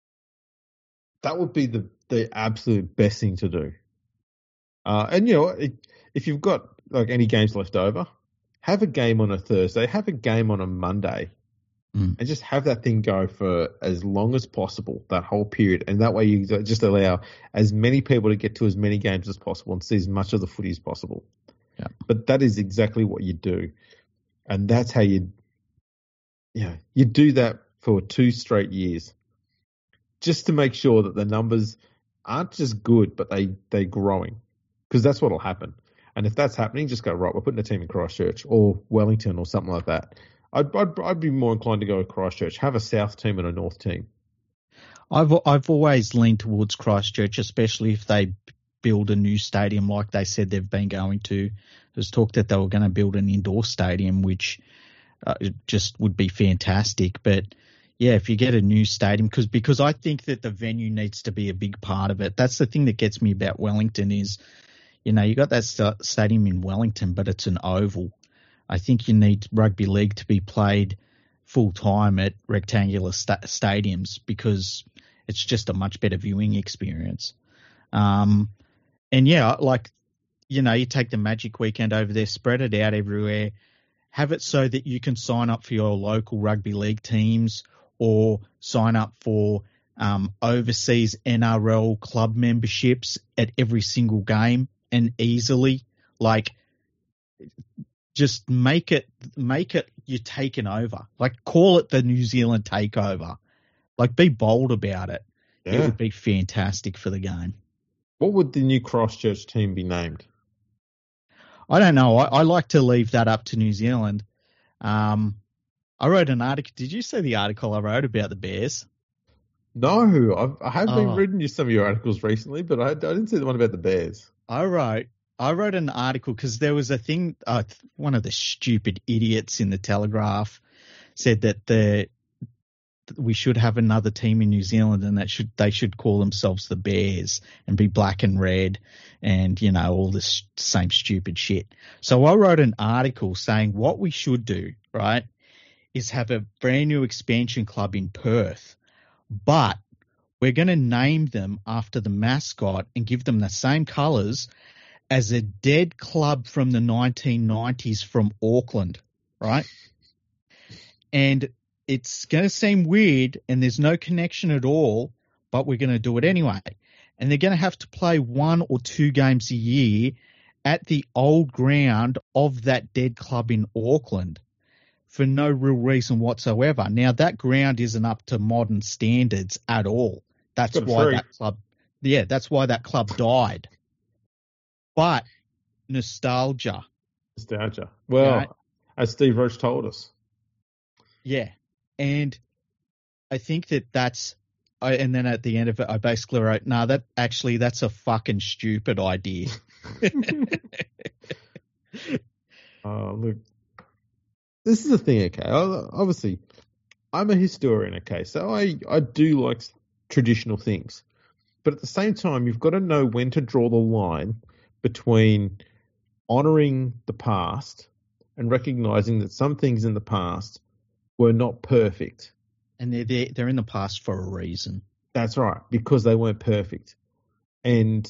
that would be the, the absolute best thing to do. Uh, and, you know, it, if you've got like any games left over, have a game on a Thursday, have a game on a Monday, mm. and just have that thing go for as long as possible, that whole period. And that way you just allow as many people to get to as many games as possible and see as much of the footy as possible. Yeah. But that is exactly what you do. And that's how you, you know, you do that for two straight years just to make sure that the numbers aren't just good, but they, they're growing, because that's what will happen. And if that's happening, just go, right, we're putting a team in Christchurch or Wellington or something like that. I'd, I'd, I'd be more inclined to go with Christchurch. Have a South team and a North team. I've I've always leaned towards Christchurch, especially if they build a new stadium like they said they've been going to. There's talk that they were going to build an indoor stadium, which uh, just would be fantastic. But yeah, if you get a new stadium, because because I think that the venue needs to be a big part of it. That's the thing that gets me about Wellington is, you know, you got that st- stadium in Wellington, but it's an oval. I think you need rugby league to be played full time at rectangular sta- stadiums because it's just a much better viewing experience. Um, and yeah, like, you know, you take the Magic weekend over there, spread it out everywhere, have it so that you can sign up for your local rugby league teams or sign up for um, overseas N R L club memberships at every single game and easily, like, just make it, make it, you're taking over. Like, call it the New Zealand takeover. Like, be bold about it. Yeah. It would be fantastic for the game. What would the new Christchurch team be named? I don't know. I, I like to leave that up to New Zealand. Um, I wrote an article. Did you see the article I wrote about the Bears? No, I've, I have been Oh. reading you some of your articles recently, but I, I didn't see the one about the Bears. I wrote I wrote an article because there was a thing. Uh, one of the stupid idiots in the Telegraph said that the we should have another team in New Zealand, and that should they should call themselves the Bears and be black and red, and you know all this same stupid shit. So I wrote an article saying what we should do, right, is have a brand new expansion club in Perth, but we're going to name them after the mascot and give them the same colours as a dead club from the nineteen nineties from Auckland, right? And it's going to seem weird and there's no connection at all, but we're going to do it anyway. And they're going to have to play one or two games a year at the old ground of that dead club in Auckland for no real reason whatsoever. Now, that ground isn't up to modern standards at all. That's why free. that club, yeah, that's why that club died. But nostalgia. Nostalgia. Well, Right. as Steve Roach told us. Yeah. And I think that that's, I, and then at the end of it, I basically wrote, no, nah, that actually, that's a fucking stupid idea. Oh, look. This is the thing, okay? Obviously, I'm a historian, okay? So I, I do like traditional things. But at the same time, you've got to know when to draw the line between honouring the past and recognising that some things in the past were not perfect. And they're, they're, they're in the past for a reason. That's right, because they weren't perfect. And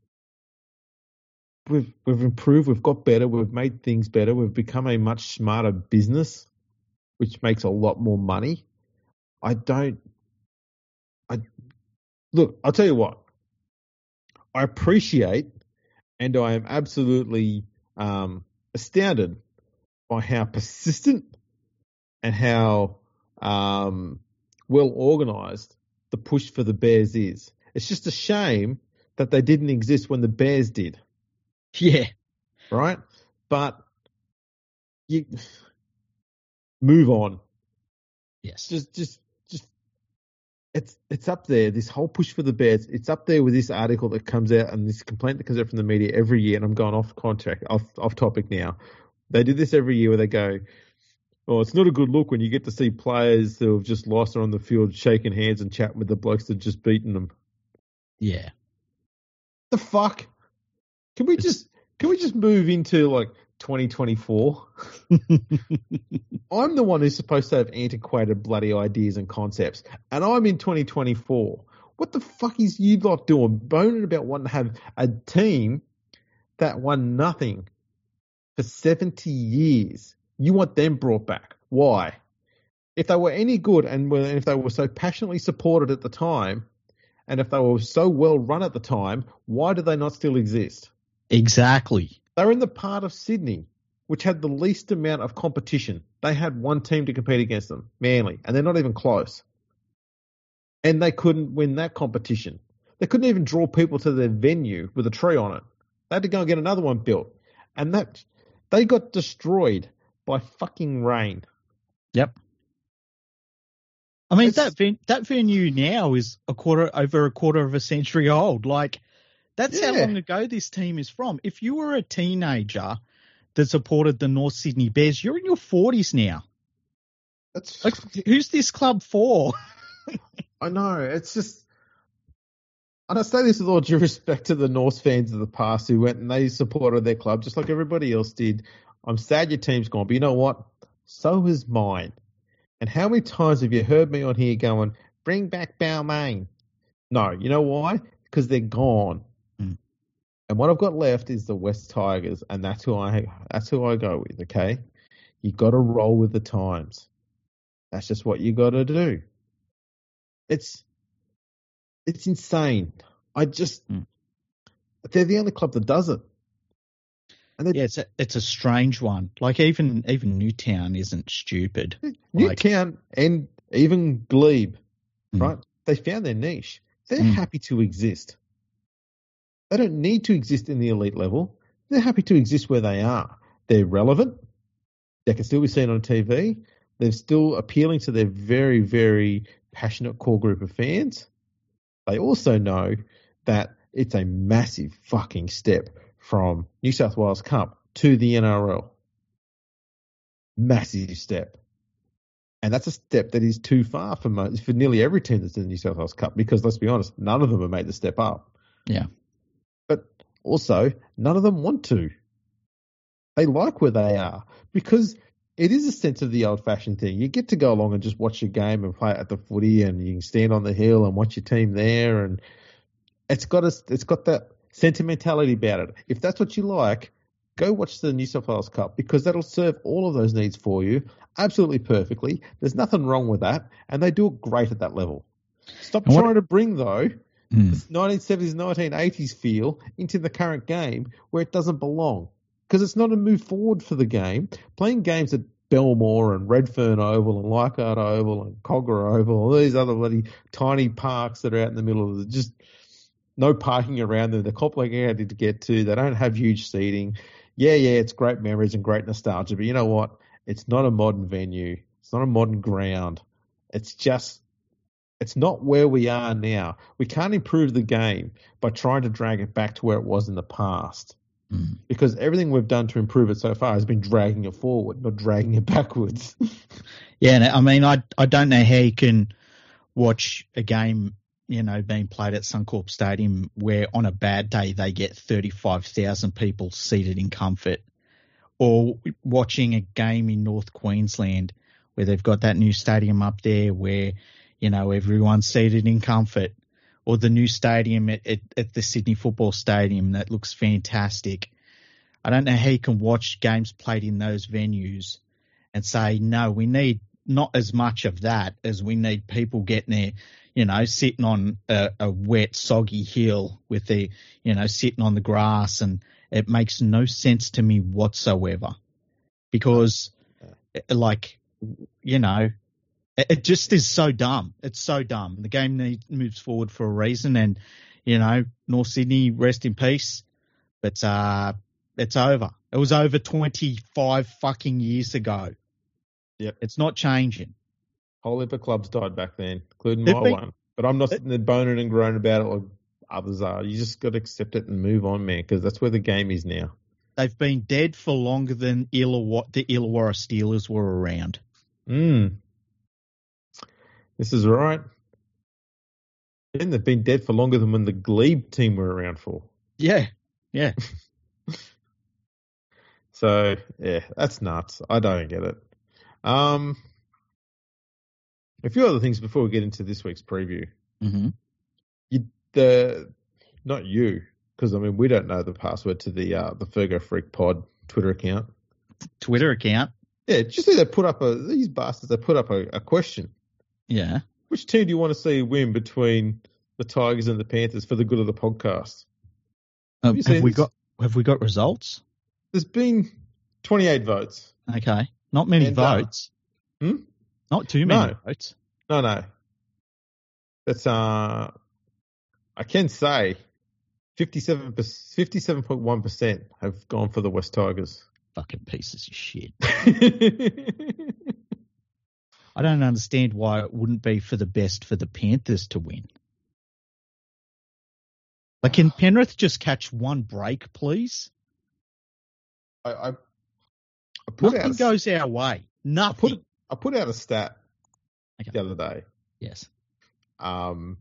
we've we've improved, we've got better, we've made things better, we've become a much smarter business, which makes a lot more money. I don't I look, I'll tell you what. I appreciate and I am absolutely um, astounded by how persistent and how um, well organised the push for the Bears is. It's just a shame that they didn't exist when the Bears did. Yeah. Right? But you move on. Yes. Just, just, just, it's it's up there. This whole push for the Bears. It's up there with this article that comes out and this complaint that comes out from the media every year. And I'm going off contract, off off topic now. They do this every year where they go, "Oh, it's not a good look when you get to see players who have just lost are on the field shaking hands and chatting with the blokes that just beaten them." Yeah. The fuck? Can we just can we just move into like twenty twenty-four? I'm the one who's supposed to have antiquated bloody ideas and concepts, and I'm in twenty twenty-four. What the fuck is you lot doing? Boning about wanting to have a team that won nothing for seventy years. You want them brought back. Why? If they were any good and were, if they were so passionately supported at the time, and if they were so well run at the time, why do they not still exist? Exactly. They're in the part of Sydney, which had the least amount of competition. They had one team to compete against them, Manly, and they're not even close. And they couldn't win that competition. They couldn't even draw people to their venue with a tree on it. They had to go and get another one built. And that they got destroyed by fucking rain. Yep. I mean, It's- that ven- that venue now is a quarter over a quarter of a century old. Like, that's how Yeah. long ago this team is from. If you were a teenager that supported the North Sydney Bears, you're in your forties now. That's Like, who's this club for? I know. It's just, and I say this with all due respect to the North fans of the past who went and they supported their club just like everybody else did. I'm sad your team's gone, but you know what? So is mine. And how many times have you heard me on here going, "Bring back Balmain"? No, you know why? Because they're gone. Mm. And what I've got left is the West Tigers, and that's who I that's who I go with. Okay, you got to roll with the times. That's just what you got to do. It's it's insane. I just Mm. they're the only club that does it. And they, Yeah, it's a, it's a strange one. Like, even even Newtown isn't stupid. Like- Newtown and even Glebe, Mm. right? They found their niche. They're Mm. happy to exist. They don't need to exist in the elite level. They're happy to exist where they are. They're relevant. They can still be seen on T V. They're still appealing to their very, very passionate core group of fans. They also know that it's a massive fucking step from New South Wales Cup to the N R L. Massive step. And that's a step that is too far for most, for nearly every team that's in the New South Wales Cup, because let's be honest, none of them have made the step up. Yeah. But also, none of them want to. They like where they are, because it is a sense of the old-fashioned thing. You get to go along and just watch your game and play at the footy, and you can stand on the hill and watch your team there, and it's got a, it's got that sentimentality about it. If that's what you like, go watch the New South Wales Cup, because that'll serve all of those needs for you absolutely perfectly. There's nothing wrong with that, and they do it great at that level. Stop And what- trying to bring, though, Mm. this nineteen seventies, nineteen eighties feel into the current game where it doesn't belong, because it's not a move forward for the game. Playing games at Belmore and Redfern Oval and Leichhardt Oval and Cogra Oval, all these other bloody tiny parks that are out in the middle of the, just no parking around them. They're complicated to get to. They don't have huge seating. Yeah, yeah, it's great memories and great nostalgia, but you know what? It's not a modern venue. It's not a modern ground. It's just, it's not where we are now. We can't improve the game by trying to drag it back to where it was in the past. Mm. Because everything we've done to improve it so far has been dragging it forward, not dragging it backwards. Yeah, and I mean, I I don't know how you can watch a game, you know, being played at Suncorp Stadium where on a bad day they get thirty-five thousand people seated in comfort, or watching a game in North Queensland where they've got that new stadium up there where, you know, everyone's seated in comfort, or the new stadium at, at, at the Sydney Football Stadium that looks fantastic. I don't know how you can watch games played in those venues and say, no, we need not as much of that as we need people getting there, you know, sitting on a, a wet, soggy hill with their, you know, sitting on the grass. And it makes no sense to me whatsoever, because, like, you know, it just is so dumb. It's so dumb. The game needs, moves forward for a reason, and, you know, North Sydney, rest in peace. But uh, it's over. It was over twenty-five fucking years ago. Yep. It's not changing. Whole heap of clubs died back then, including They've my been- one. But I'm not sitting there boning and groaning about it like others are. You just got to accept it and move on, man, because that's where the game is now. They've been dead for longer than Illawa- the Illawarra Steelers were around. Mm. This is right. And they've been dead for longer than when the Glebe team were around for. Yeah, yeah. So, yeah, that's nuts. I don't get it. Um, a few other things before we get into this week's preview. Mm-hmm. You, the not you, because I mean we don't know the password to the uh, the Fergo Freak Pod Twitter account. Twitter account. Yeah, just see they put up a these bastards. They put up a, a question. Yeah. Which team do you want to see win between the Tigers and the Panthers for the good of the podcast? Um, you have seen we this? got Have we got results? There's been twenty-eight votes. Okay, not many And, uh, votes. hmm? Not too many No. votes. No, no. That's uh, I can say fifty-seven fifty-seven point one percent have gone for the West Tigers. Fucking pieces of shit. I don't understand why it wouldn't be for the best for the Panthers to win. Like, can Penrith just catch one break, please? I, I, I put Nothing out a, goes our way. I Nothing. put I put out a stat Okay. the other day. Yes. Um,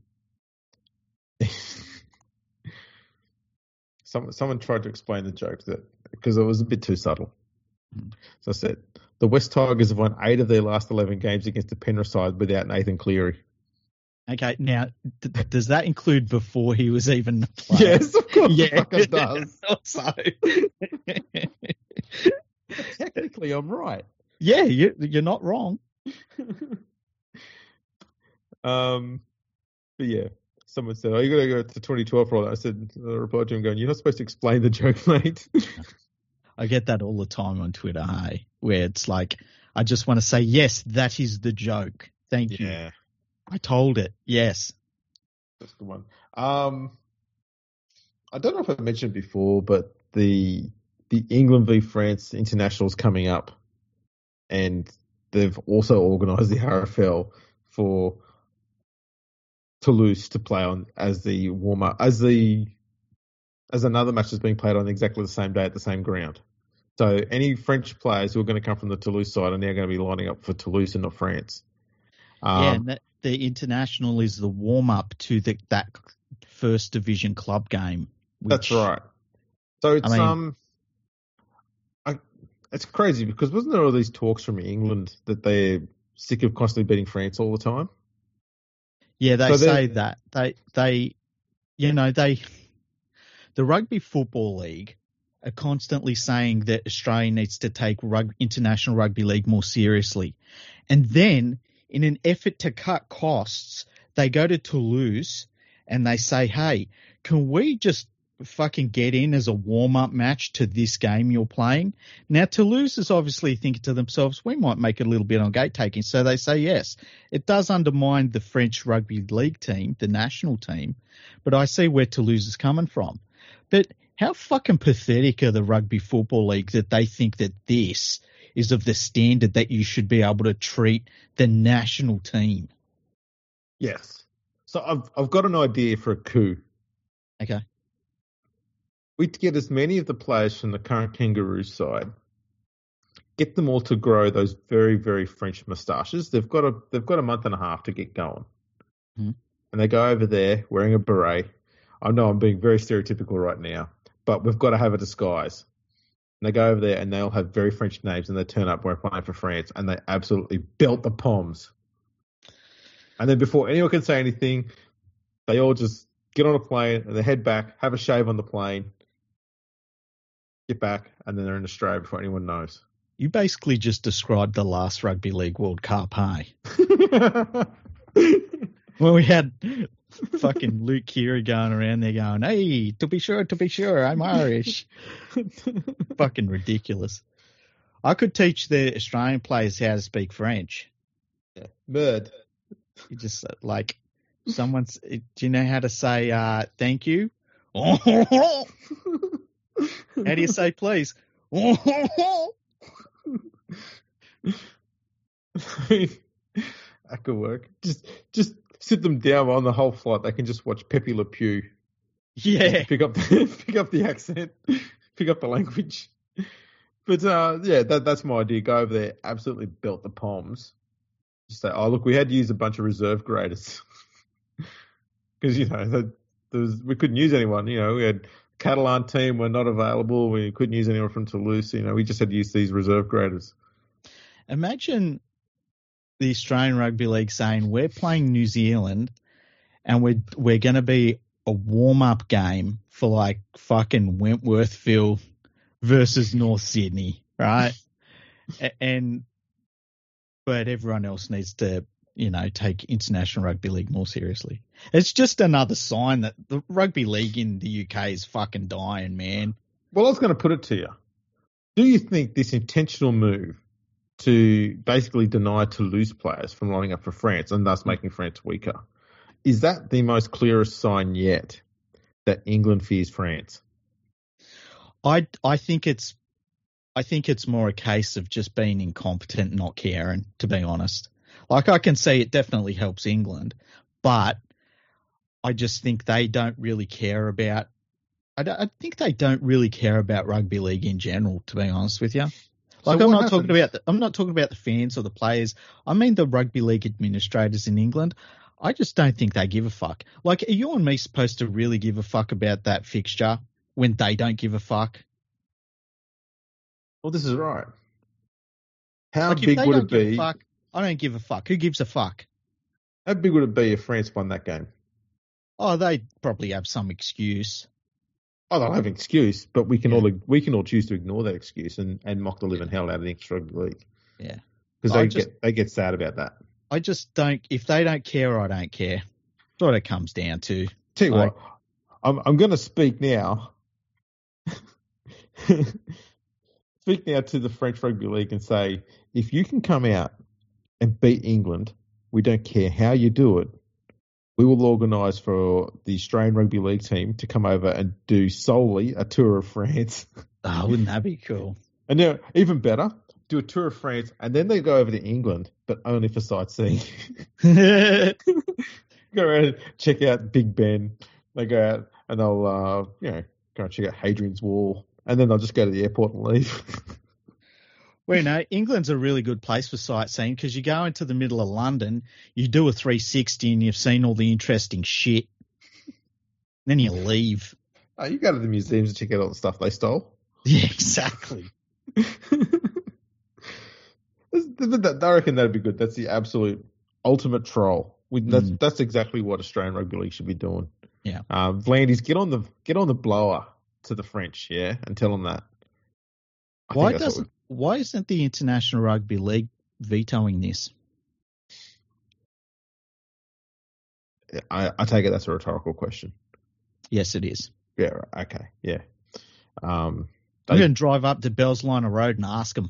someone someone tried to explain the joke that because it was a bit too subtle. Mm. So I said the West Tigers have won eight of their last eleven games against the Penrith side without Nathan Cleary. Okay, now, th- does that include before he was even a player? Yes, of course, Yeah. it fucking does. Also, Technically, I'm right. yeah, you, you're not wrong. um, but yeah, someone said, "Oh, you got to go to twenty twelve for all that." I said, I replied to him, going, "You're not supposed to explain the joke, mate." I get that all the time on Twitter, hey, where it's like, I just want to say, yes, that is the joke. Thank you. yeah, I told it. Yes. that's the one. Um, I don't know if I mentioned before, but the the England v France international is coming up, and they've also organised the R F L for Toulouse to play on as the warm up, as the as another match that's being played on exactly the same day at the same ground. So any French players who are going to come from the Toulouse side are now going to be lining up for Toulouse and not France. Um, yeah, and that, the international is the warm up to the, that first division club game. Which, that's right. So it's I mean, um, I, it's crazy because wasn't there all these talks from England that they're sick of constantly beating France all the time? Yeah, they so say that they they, you know, they the Rugby Football League are constantly saying that Australia needs to take rug, International Rugby League more seriously. And then, in an effort to cut costs, they go to Toulouse and they say, hey, can we just fucking get in as a warm-up match to this game you're playing? Now, Toulouse is obviously thinking to themselves, we might make it a little bit on gate taking. So they say yes. It does undermine the French Rugby League team, the national team, but I see where Toulouse is coming from. But how fucking pathetic are the Rugby Football League that they think that this is of the standard that you should be able to treat the national team? Yes. So I've I've got an idea for a coup. Okay. We'd get as many of the players from the current Kangaroo side, get them all to grow those very, very French moustaches. They've got a they've got a month and a half to get going. Mm-hmm. And they go over there wearing a beret. I know I'm being very stereotypical right now, but we've got to have a disguise. And they go over there and they all have very French names and they turn up, we're playing for France, and they absolutely belt the Poms. And then before anyone can say anything, they all just get on a plane and they head back, have a shave on the plane, get back, and then they're in Australia before anyone knows. You basically just described the last Rugby League World Cup, hey? Well, we had fucking Luke Keary going around there going, hey, to be sure, to be sure, I'm Irish. Fucking ridiculous. I could teach the Australian players how to speak French. Yeah. Bird. You just like, someone's, do you know how to say uh, thank you? How do you say please? That could work. Just, just sit them down on the whole flight. They can just watch Pepe Le Pew. Yeah. Pick up, the, pick up the accent, pick up the language. But uh, yeah, that that's my idea. Go over there, absolutely belt the Poms. Just say, oh look, we had to use a bunch of reserve graders because you know that there was, we couldn't use anyone. You know, we had Catalan team were not available. We couldn't use anyone from Toulouse. You know, we just had to use these reserve graders. Imagine the Australian Rugby League saying we're playing New Zealand and we're we're going to be a warm up game for like fucking Wentworthville versus North Sydney, right? and but everyone else needs to, you know, take International Rugby League more seriously. It's just another sign that the rugby league in the U K is fucking dying, man. Well, I was going to put it to you. Do you think this intentional move to basically deny Toulouse players from lining up for France and thus making France weaker, is that the most clearest sign yet that England fears France? I I think it's I think it's more a case of just being incompetent, not caring, to be honest. Like, I can see it definitely helps England, but I just think they don't really care about I, don't, I think they don't really care about rugby league in general, to be honest with you. Like, so I'm not happens? talking about the, I'm not talking about the fans or the players. I mean the rugby league administrators in England. I just don't think they give a fuck. Like, are you and me supposed to really give a fuck about that fixture when they don't give a fuck? Well, this is right. How like, big would it be? Fuck, I don't give a fuck. Who gives a fuck? How big would it be if France won that game? Oh, they'd probably have some excuse. Oh, they'll have an excuse, but we can yeah. all we can all choose to ignore that excuse and, and mock the living hell out of the English Rugby League. Yeah, because they just, get they get sad about that. I just don't. If they don't care, I don't care. That's what it comes down to. Tell you like, what, I'm I'm going to speak now. Speak now to the French Rugby League and say, if you can come out and beat England, we don't care how you do it. We will organise for the Australian Rugby League team to come over and do solely a tour of France. Oh, wouldn't that be cool? And now, even better, do a tour of France and then they go over to England, but only for sightseeing. Because go around, check out Big Ben. They go out and they'll, uh, you know, go and check out Hadrian's Wall, and then they'll just go to the airport and leave. Well, you know, England's a really good place for sightseeing because you go into the middle of London, you do a three sixty, and you've seen all the interesting shit. Then you leave. Oh, you go to the museums and check out all the stuff they stole. Yeah, exactly. I reckon that'd be good. That's the absolute ultimate troll. We, that's mm. that's exactly what Australian Rugby League should be doing. Yeah. Um, Vlandis, get on the get on the blower to the French, yeah, and tell them that. I why doesn't Why isn't the International Rugby League vetoing this? I, I take it that's a rhetorical question. Yes, it is. Yeah. Okay. Yeah. Um, they... I'm going to drive up to Bellsliner Road and ask them.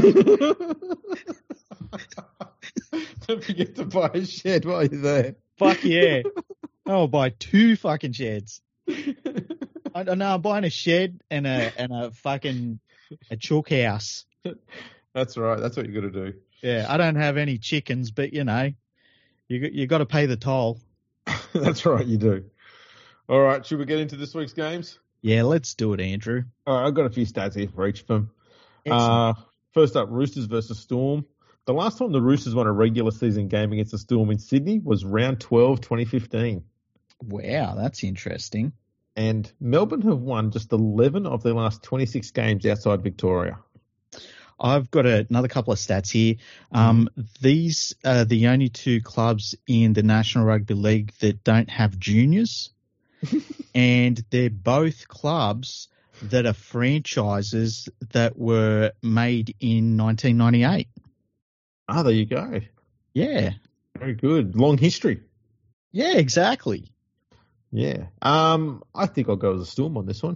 Don't forget to buy a shed while you're there. Fuck yeah. I'll buy two fucking sheds. I don't know. I'm buying a shed and a and a fucking a chalk house. That's right. That's what you got to do. Yeah. I don't have any chickens, but you know, you you got to pay the toll. That's right. You do. All right. Should we get into this week's games? Yeah. Let's do it, Andrew. All right. I've got a few stats here for each of them. Uh, first up, Roosters versus Storm. The last time the Roosters won a regular season game against the Storm in Sydney was round twelve, twenty fifteen. Wow, that's interesting. And Melbourne have won just eleven of their last twenty-six games outside Victoria. I've got a, another couple of stats here. Um, mm. These are the only two clubs in the National Rugby League that don't have juniors. And they're both clubs that are franchises that were made in nineteen ninety-eight. Ah, there you go. Yeah. Very good. Long history. Yeah, exactly. Yeah. Um, I think I'll go with the Storm on this one.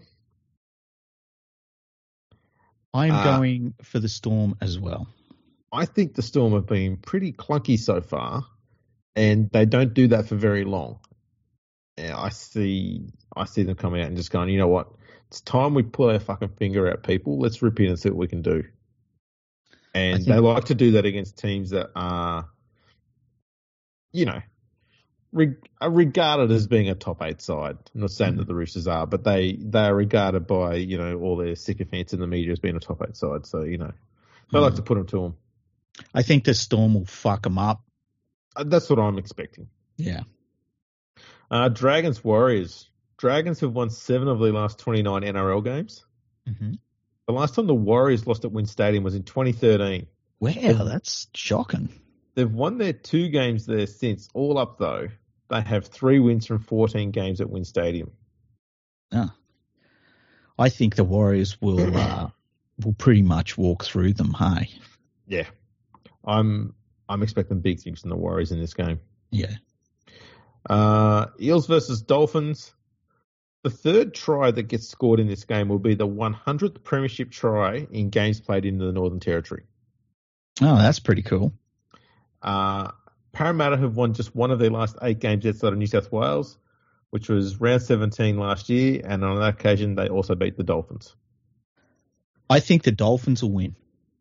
I'm uh, going for the Storm as well. I think the Storm have been pretty clunky so far, and they don't do that for very long. Yeah, I see I see them coming out and just going, you know what? It's time we pull our fucking finger out, people. Let's rip in and see what we can do. And they like to do that against teams that are, you know, reg- are regarded as being a top eight side. I'm not saying mm-hmm. that the Roosters are, but they, they are regarded by, you know, all their sycophants in the media as being a top eight side. So, you know, they mm-hmm. like to put them to them. I think the Storm will fuck them up. Uh, that's what I'm expecting. Yeah. Uh, Dragons Warriors. Dragons have won seven of their last twenty-nine N R L games. Mm-hmm. The last time the Warriors lost at Wynn Stadium was in twenty thirteen. Wow, they've, that's shocking. They've won their two games there since. All up, though, they have three wins from fourteen games at Wynn Stadium. Ah. I think the Warriors will uh, will pretty much walk through them, hey? Yeah. I'm I'm expecting big things from the Warriors in this game. Yeah. Uh, Eels versus Dolphins. The third try that gets scored in this game will be the one hundredth premiership try in games played in the Northern Territory. Oh, that's pretty cool. Uh, Parramatta have won just one of their last eight games outside of New South Wales, which was round seventeen last year, and on that occasion they also beat the Dolphins. I think the Dolphins will win.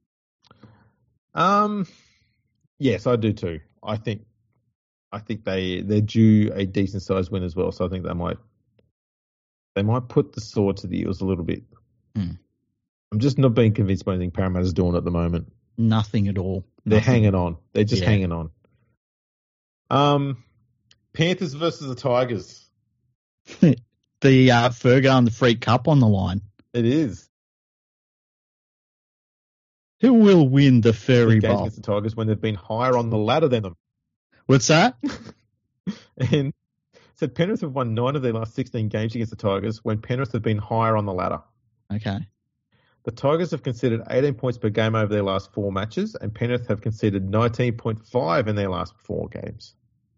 Um, yes, I do too. I think, I think they they're due a decent sized win as well. So I think they might. They might put the sword to the Eels a little bit. Mm. I'm just not being convinced by anything Parramatta's doing at the moment. Nothing at all. They're Nothing. hanging on. They're just yeah. hanging on. Um, Panthers versus the Tigers. the uh, Fergo and the Freak Cup on the line. It is. Who will win the Fairy Bowl? Against the Tigers when they've been higher on the ladder than them. What's that? and said Penrith have won nine of their last sixteen games against the Tigers when Penrith have been higher on the ladder. Okay. The Tigers have conceded eighteen points per game over their last four matches, and Penrith have conceded nineteen point five in their last four games.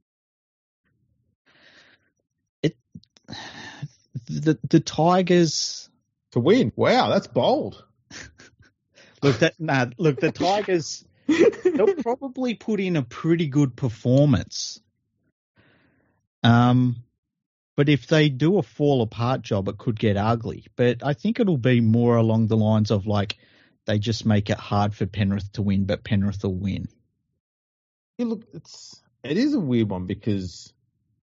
It the the Tigers to win. Wow, that's bold. look that nah, look the Tigers they'll probably put in a pretty good performance. Um, but if they do a fall apart job, it could get ugly. But I think it'll be more along the lines of like they just make it hard for Penrith to win, but Penrith will win. Yeah, look, it's it is a weird one because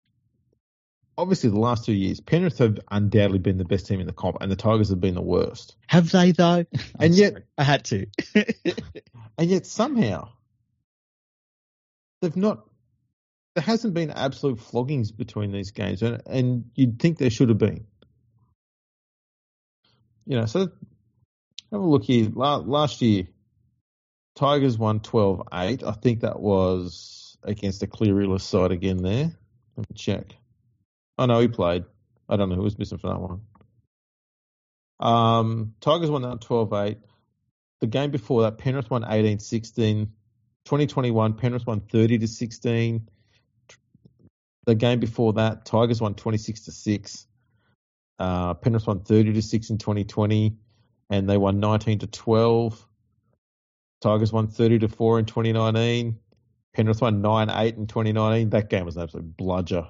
obviously the last two years, Penrith have undoubtedly been the best team in the comp, and the Tigers have been the worst. Have they though? And yet, sorry. I had to. and yet somehow they've not. There hasn't been absolute floggings between these games, and, and you'd think there should have been. You know, so have a look here. Last year, Tigers won twelve eight. I think that was against the Cleary side again there. Let me check. Oh, no, he played. I don't know who was missing for that one. Um, Tigers won that twelve eight. The game before that, Penrith won eighteen sixteen. twenty twenty-one, Penrith won thirty to sixteen. The game before that, Tigers won twenty-six to six. Uh, Penrith won thirty to six in twenty twenty, and they won nineteen to twelve. Tigers won thirty to four in twenty nineteen. Penrith won nine eight in twenty nineteen. That game was an absolute bludger.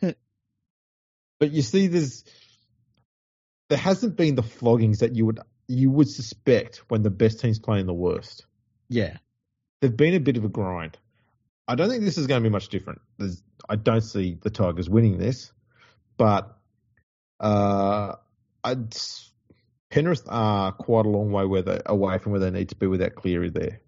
But you see, there's there hasn't been the floggings that you would you would suspect when the best team's playing the worst. Yeah. They've been a bit of a grind. I don't think this is going to be much different. There's, I don't see the Tigers winning this, but uh, I'd, Penrith are quite a long way where they, away from where they need to be without Cleary there.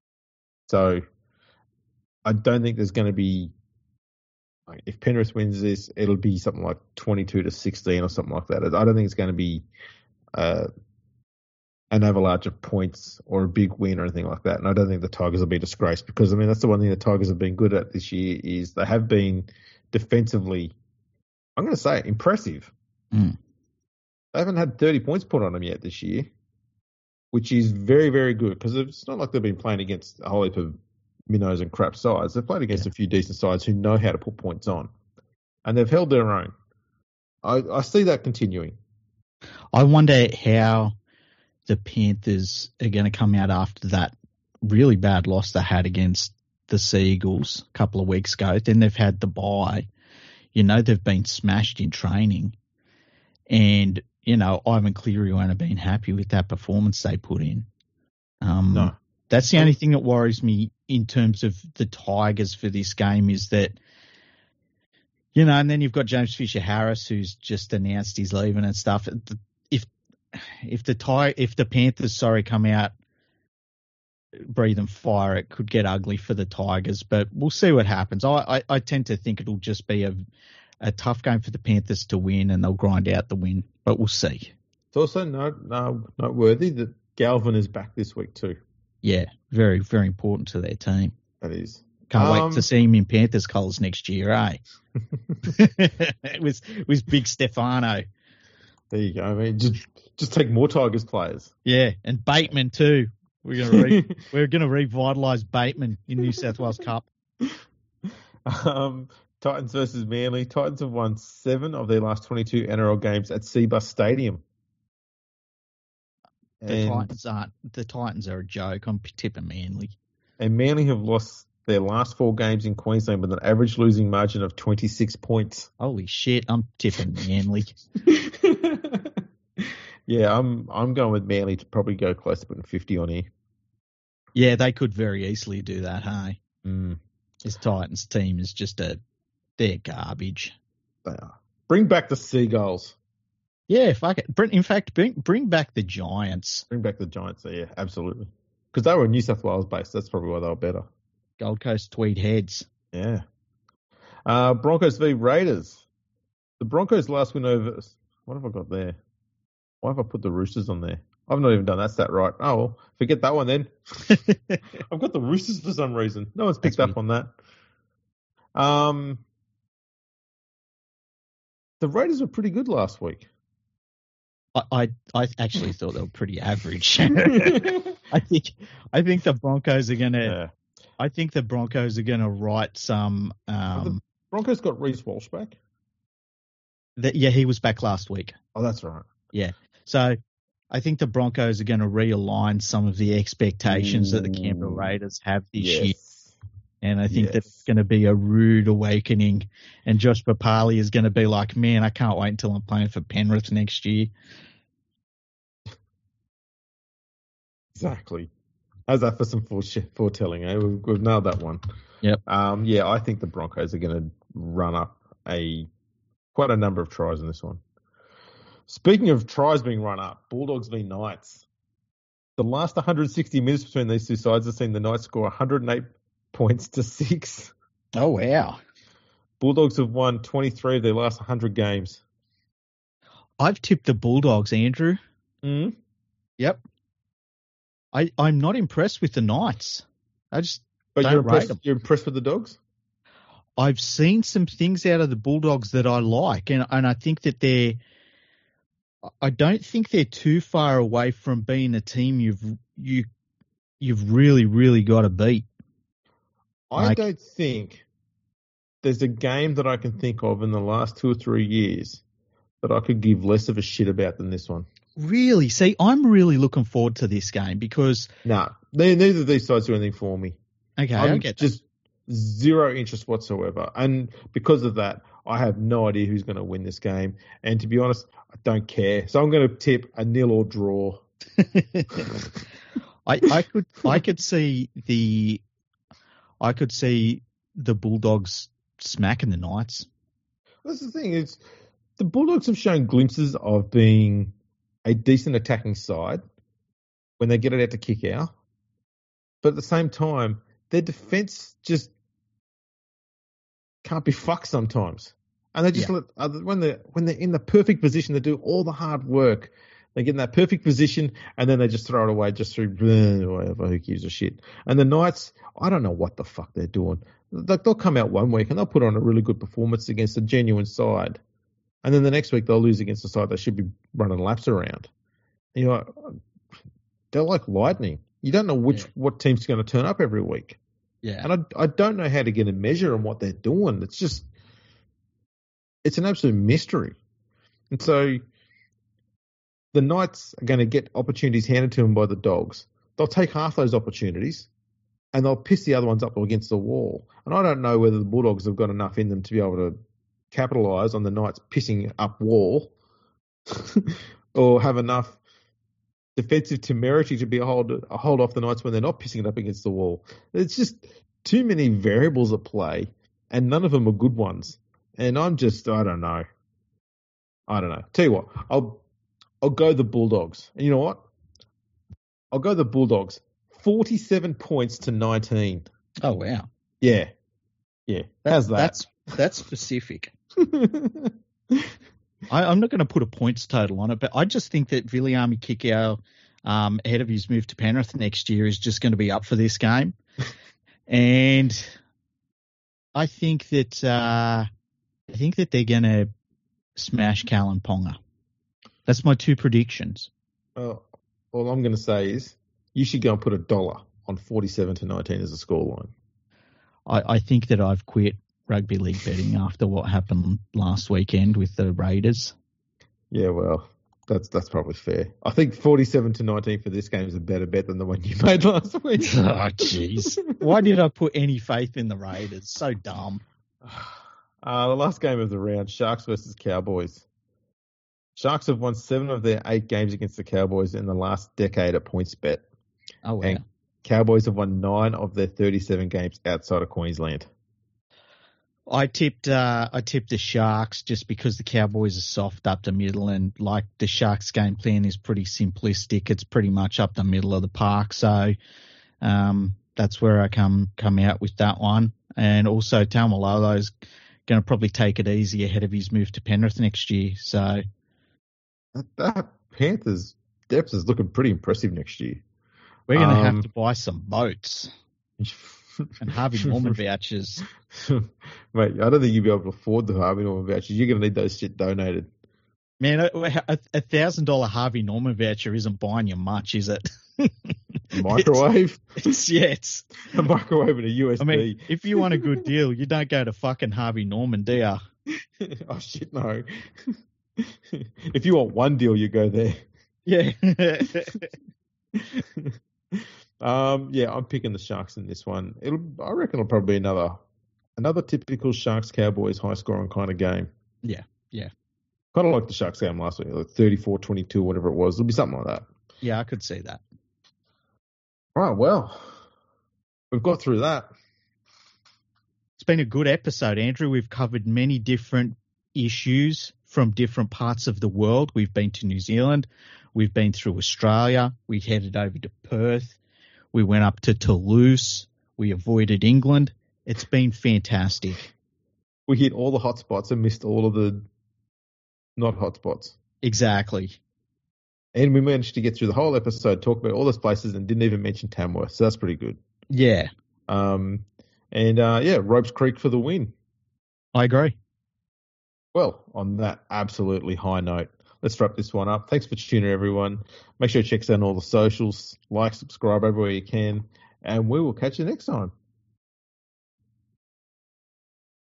So I don't think there's going to be, like, if Penrith wins this, it'll be something like twenty-two to sixteen or something like that. I don't think it's going to be uh, an avalanche of points or a big win or anything like that. And I don't think the Tigers will be disgraced because, I mean, that's the one thing the Tigers have been good at this year is they have been defensively, I'm going to say, impressive. Mm. They haven't had thirty points put on them yet this year, which is very, very good because it's not like they've been playing against a whole heap of minnows and crap sides. They've played against yeah. a few decent sides who know how to put points on, and they've held their own. I, I see that continuing. I wonder how the Panthers are going to come out after that really bad loss they had against the Seagulls a couple of weeks ago. Then they've had the bye. You know, they've been smashed in training. And, you know, Ivan Cleary won't have been happy with that performance they put in. Um, no. That's the only thing that worries me in terms of the Tigers for this game is that, you know, and then you've got James Fisher-Harris who's just announced he's leaving and stuff. If if the tie, if the Panthers, sorry, come out breathing fire, it could get ugly for the Tigers. But we'll see what happens. I, I, I tend to think it'll just be a a tough game for the Panthers to win, and they'll grind out the win. But we'll see. It's also note, no, noteworthy that Galvin is back this week too. Yeah, very, very important to their team. That is. Can't um, wait to see him in Panthers colours next year, eh? It was it was Big Stefano. There you go. I mean, just just take more Tigers players. Yeah, and Bateman too. We're gonna re, we're gonna revitalise Bateman in New South Wales Cup. Um, Titans versus Manly. Titans have won seven of their last twenty-two N R L games at Seabus Stadium. The and, Titans aren't. The Titans are a joke. I'm tipping Manly. And Manly have lost their last four games in Queensland with an average losing margin of twenty-six points. Holy shit! I'm tipping Manly. Yeah, I'm I'm going with Manly to probably go close to putting fifty on here. Yeah, they could very easily do that. Hey, mm. This Titans team is just a they're garbage. They are. Bring back the Seagulls. Yeah, fuck it. In fact, bring bring back the Giants. Bring back the Giants. Yeah, absolutely. Because they were New South Wales based. That's probably why they were better. Gold Coast Tweed Heads. Yeah. Uh, Broncos v Raiders. The Broncos last win over. What have I got there? Why have I put the Roosters on there? I've not even done that stat right. Oh, well, forget that one then. I've got the Roosters for some reason. No one's picked That's up weird. on that. Um, the Raiders were pretty good last week. I, I, I actually thought they were pretty average. I think I think the Broncos are gonna. Yeah. I think the Broncos are gonna write some. Um, the Broncos got Reece Walsh back. The, yeah, he was back last week. Oh, that's right. Yeah, so I think the Broncos are going to realign some of the expectations Ooh. that the Canberra Raiders have this yes. year. And I think yes. that it's going to be a rude awakening. And Josh Papali is going to be like, man, I can't wait until I'm playing for Penrith next year. Exactly. How's that for some foretelling, eh? We've, we've nailed that one. Yep. Um, yeah, I think the Broncos are going to run up a Quite a number of tries in this one. Speaking of tries being run up, Bulldogs v Knights. The last one hundred sixty minutes between these two sides have seen the Knights score one hundred eight points to six. Oh, wow. Bulldogs have won twenty-three of their last one hundred games. I've tipped the Bulldogs, Andrew. Mm-hmm. Yep. I, I'm not impressed with the Knights. I just But don't you're rate impressed, them. you're impressed with the Dogs? I've seen some things out of the Bulldogs that I like, and, and I think that they're I don't think they're too far away from being a team you've you you've really, really got to beat. I Like- don't think there's a game that I can think of in the last two or three years that I could give less of a shit about than this one. Really? See, I'm really looking forward to this game because No, neither of these sides do anything for me. okay, I I'm get that. just zero interest whatsoever. And because of that, I have no idea who's going to win this game. And to be honest, I don't care. So I'm going to tip a nil or draw. I, I could I could see the I could see the Bulldogs smacking the Knights. That's the thing is, the Bulldogs have shown glimpses of being a decent attacking side when they get it out to kick out. But at the same time, their defence just can't be fucked sometimes. And they just Yeah. let other, when they when they're in the perfect position, they do all the hard work. They get in that perfect position, and then they just throw it away just through bleh, whatever. Who gives a shit? And the Knights, I don't know what the fuck they're doing. Like they'll come out one week and they'll put on a really good performance against a genuine side, and then the next week they'll lose against a side they should be running laps around. You know, they're like lightning. You don't know which Yeah. what team's going to turn up every week. Yeah. And I, I don't know how to get a measure on what they're doing. It's just, it's an absolute mystery. And so the Knights are going to get opportunities handed to them by the Dogs. They'll take half those opportunities and they'll piss the other ones up against the wall. And I don't know whether the Bulldogs have got enough in them to be able to capitalise on the Knights pissing up wall or have enough defensive temerity to be a hold, a hold off the Knights when they're not pissing it up against the wall. It's just too many variables at play, and none of them are good ones. And I'm just, I don't know. I don't know. Tell you what, I'll I'll go the Bulldogs. And you know what? I'll go the Bulldogs. forty-seven points to nineteen. Oh wow. Yeah. Yeah. How's that? That's that's specific. I, I'm not going to put a points total on it, but I just think that Viliami Kikau, um, ahead of his move to Penrith next year, is just going to be up for this game. And I think that uh, I think that they're going to smash Callan Ponga. That's my two predictions. Oh, all I'm going to say is you should go and put a dollar on forty-seven to nineteen as a scoreline. I, I think that I've quit rugby league betting after what happened last weekend with the Raiders. Yeah, well, that's that's probably fair. I think forty-seven to nineteen for this game is a better bet than the one you made last week. Oh, jeez. Why did I put any faith in the Raiders? So dumb. Uh, the last game of the round, Sharks versus Cowboys. Sharks have won seven of their eight games against the Cowboys in the last decade at PointsBet. Oh, wow. And Cowboys have won nine of their thirty-seven games outside of Queensland. I tipped uh, I tipped the Sharks just because the Cowboys are soft up the middle, and like the Sharks game plan is pretty simplistic. It's pretty much up the middle of the park, so um, that's where I come come out with that one. And also Taumalolo's going to probably take it easy ahead of his move to Penrith next year. So That, that Panthers depth is looking pretty impressive next year. we're going to Um, have to buy some boats and Harvey Norman vouchers. Mate, I don't think you'll be able to afford the Harvey Norman vouchers. You're going to need those shit donated. Man, a a thousand dollar Harvey Norman voucher isn't buying you much, is it? Microwave? It's, it's, yeah, it's. A microwave and a U S B. I mean, if you want a good deal, you don't go to fucking Harvey Norman, do you? Oh, shit, no. If you want one deal, you go there. Yeah. um, yeah, I'm picking the Sharks in this one. It'll, I reckon it'll probably be another, another typical Sharks Cowboys high scoring kind of game. Yeah, yeah. Kind of like the Sharks game last week, like thirty-four twenty-two, whatever it was. It'll be something like that. Yeah, I could see that. All right, well, we've got through that. It's been a good episode, Andrew. We've covered many different issues from different parts of the world. We've been to New Zealand. We've been through Australia. We headed over to Perth. We went up to Toulouse. We avoided England. It's been fantastic. We hit all the hot spots and missed all of the not hot spots. Exactly. And we managed to get through the whole episode, talk about all those places, and didn't even mention Tamworth. So that's pretty good. Yeah. Um, and uh, yeah, Ropes Creek for the win. I agree. Well, on that absolutely high note, let's wrap this one up. Thanks for tuning in, everyone. Make sure to check us out on all the socials, like, subscribe everywhere you can, and we will catch you next time.